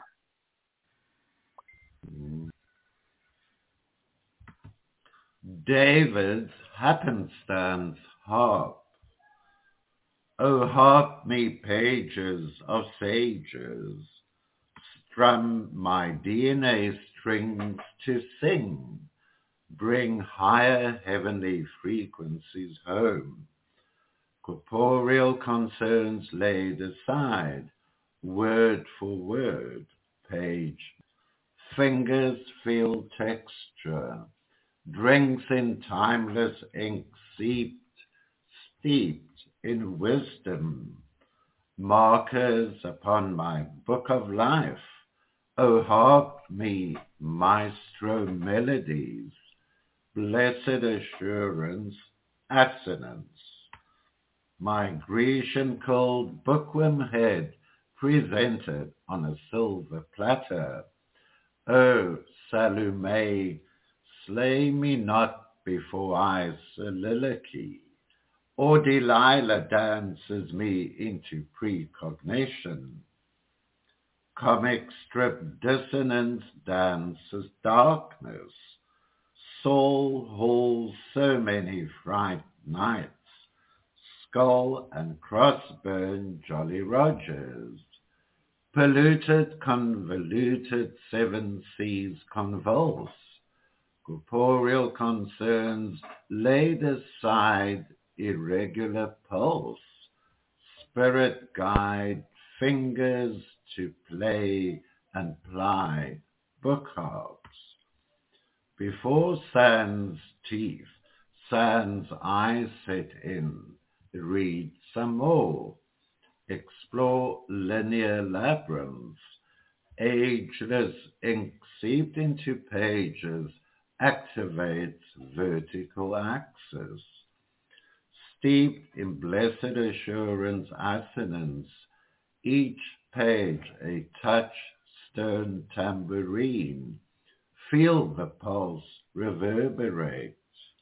David's happenstance harp. O harp me pages of sages, strum my DNA strings to sing, bring higher heavenly frequencies home. Corporeal concerns laid aside, word for word, page. Fingers feel texture, drinks in timeless ink steeped in wisdom. Markers upon my book of life, O harp me maestro melodies, blessed assurance, assonance. My Grecian cold bookworm head presented on a silver platter. O Salome, slay me not before I soliloquy, or Delilah dances me into precognition. Comic strip dissonance dances darkness. Soul halls so many fright nights. Skull and crossburn Jolly Rogers. Polluted, convoluted, 7 seas convulse. Corporeal concerns laid aside, irregular pulse. Spirit guide, fingers to play and ply, book harps. Before Sand's teeth, Sand's eyes set in, read some more. Explore linear labyrinths, ageless ink seeped into pages, activates vertical axis. Steeped in blessed assurance assonance, each page a touchstone tambourine. Feel the pulse reverberate.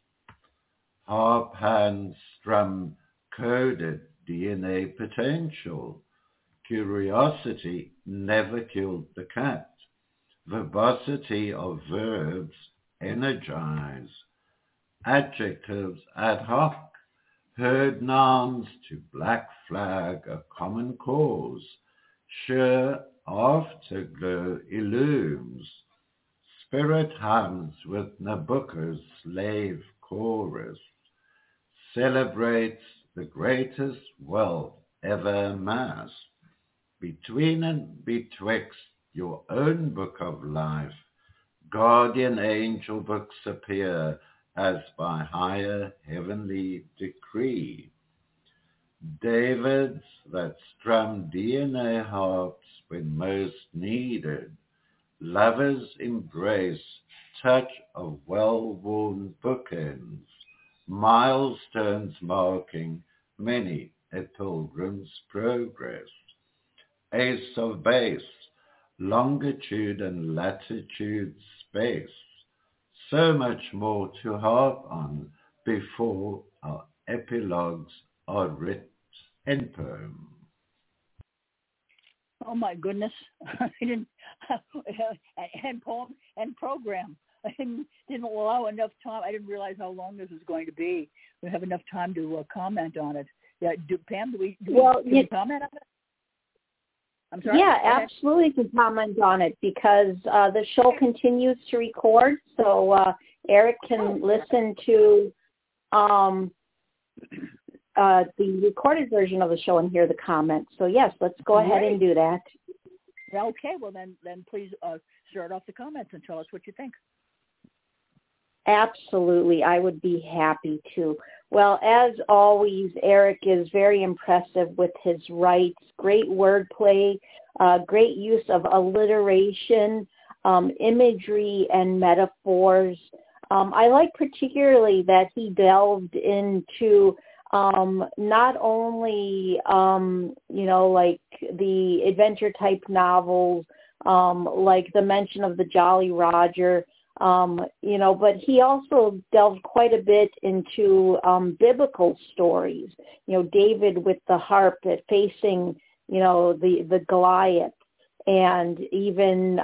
Harp hands strum coded DNA potential. Curiosity never killed the cat. Verbosity of verbs energize. Adjectives ad hoc. Heard nouns to black flag a common cause. Sure afterglow illumes. Spirit hums with Nabucco's slave chorus. Celebrates the greatest wealth ever amassed. Between and betwixt your own book of life, guardian angel books appear as by higher heavenly decree. Davids that strum DNA harps when most needed. Lovers embrace touch of well-worn bookends. Milestones marking many a pilgrim's progress. Ace of base, longitude and latitude space. So much more to harp on before our epilogues are writ in poem. Oh my goodness! I didn't and poem and program. I didn't allow enough time. I didn't realize how long this was going to be. We have enough time to comment on it. Yeah, Pam, do we comment on it? I'm sorry. Yeah, absolutely to comment on it because the show continues to record, so Eric can listen to the recorded version of the show and hear the comments. So yes, let's go ahead and do that. Okay, well then please start off the comments and tell us what you think. Absolutely, I would be happy to. Well, as always, Eric is very impressive with his rights. Great wordplay, great use of alliteration, imagery, and metaphors. I like particularly that he delved into not only, like the adventure type novels, like the mention of the Jolly Roger, but he also delved quite a bit into biblical stories. David with the harp facing, the Goliath, and even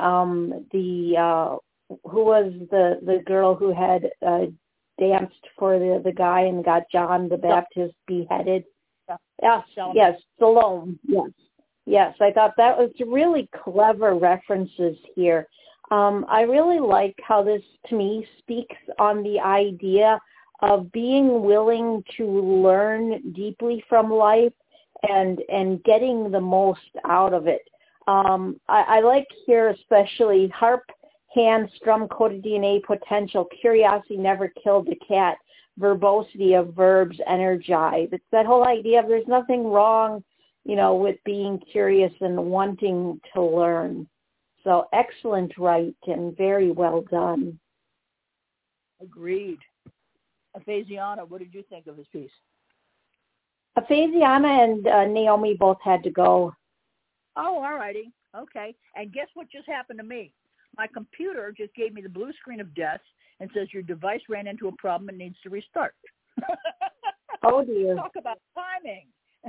who was the girl who had danced for the guy and got John the Baptist beheaded? Yes, Salome. Yes. I thought that was really clever references here. I really like how this, to me, speaks on the idea of being willing to learn deeply from life and getting the most out of it. I like here especially harp, hand, strum, coded DNA, potential, curiosity never killed the cat, verbosity of verbs, energize. It's that whole idea of there's nothing wrong, with being curious and wanting to learn. So excellent right and very well done. Agreed. Aphasiana, what did you think of this piece? Aphasiana and Naomi both had to go. Oh, all righty. Okay. And guess what just happened to me? My computer just gave me the blue screen of death and says your device ran into a problem and needs to restart. Oh, dear. Talk about timing.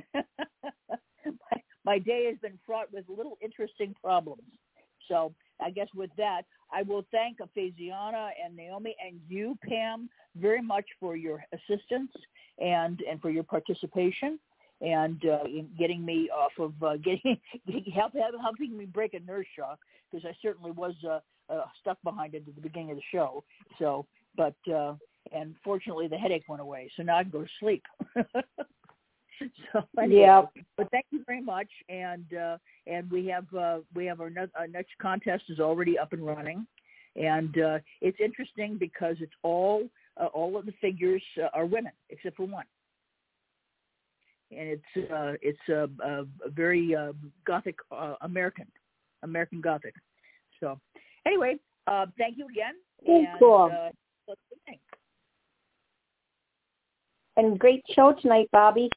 My day has been fraught with little interesting problems. So I guess with that, I will thank Aphasiana and Naomi and you, Pam, very much for your assistance and for your participation and in getting me off of helping me break a nurse shock, because I certainly was stuck behind it at the beginning of the show. So, but and fortunately the headache went away, so now I can go to sleep. So anyway, yeah. But thank you very much, and we have our next contest is already up and running, and it's interesting because it's all of the figures are women except for one, and it's a very Gothic American Gothic. So anyway, thank you again. Cool. What's the thing? And great show tonight, Bobby.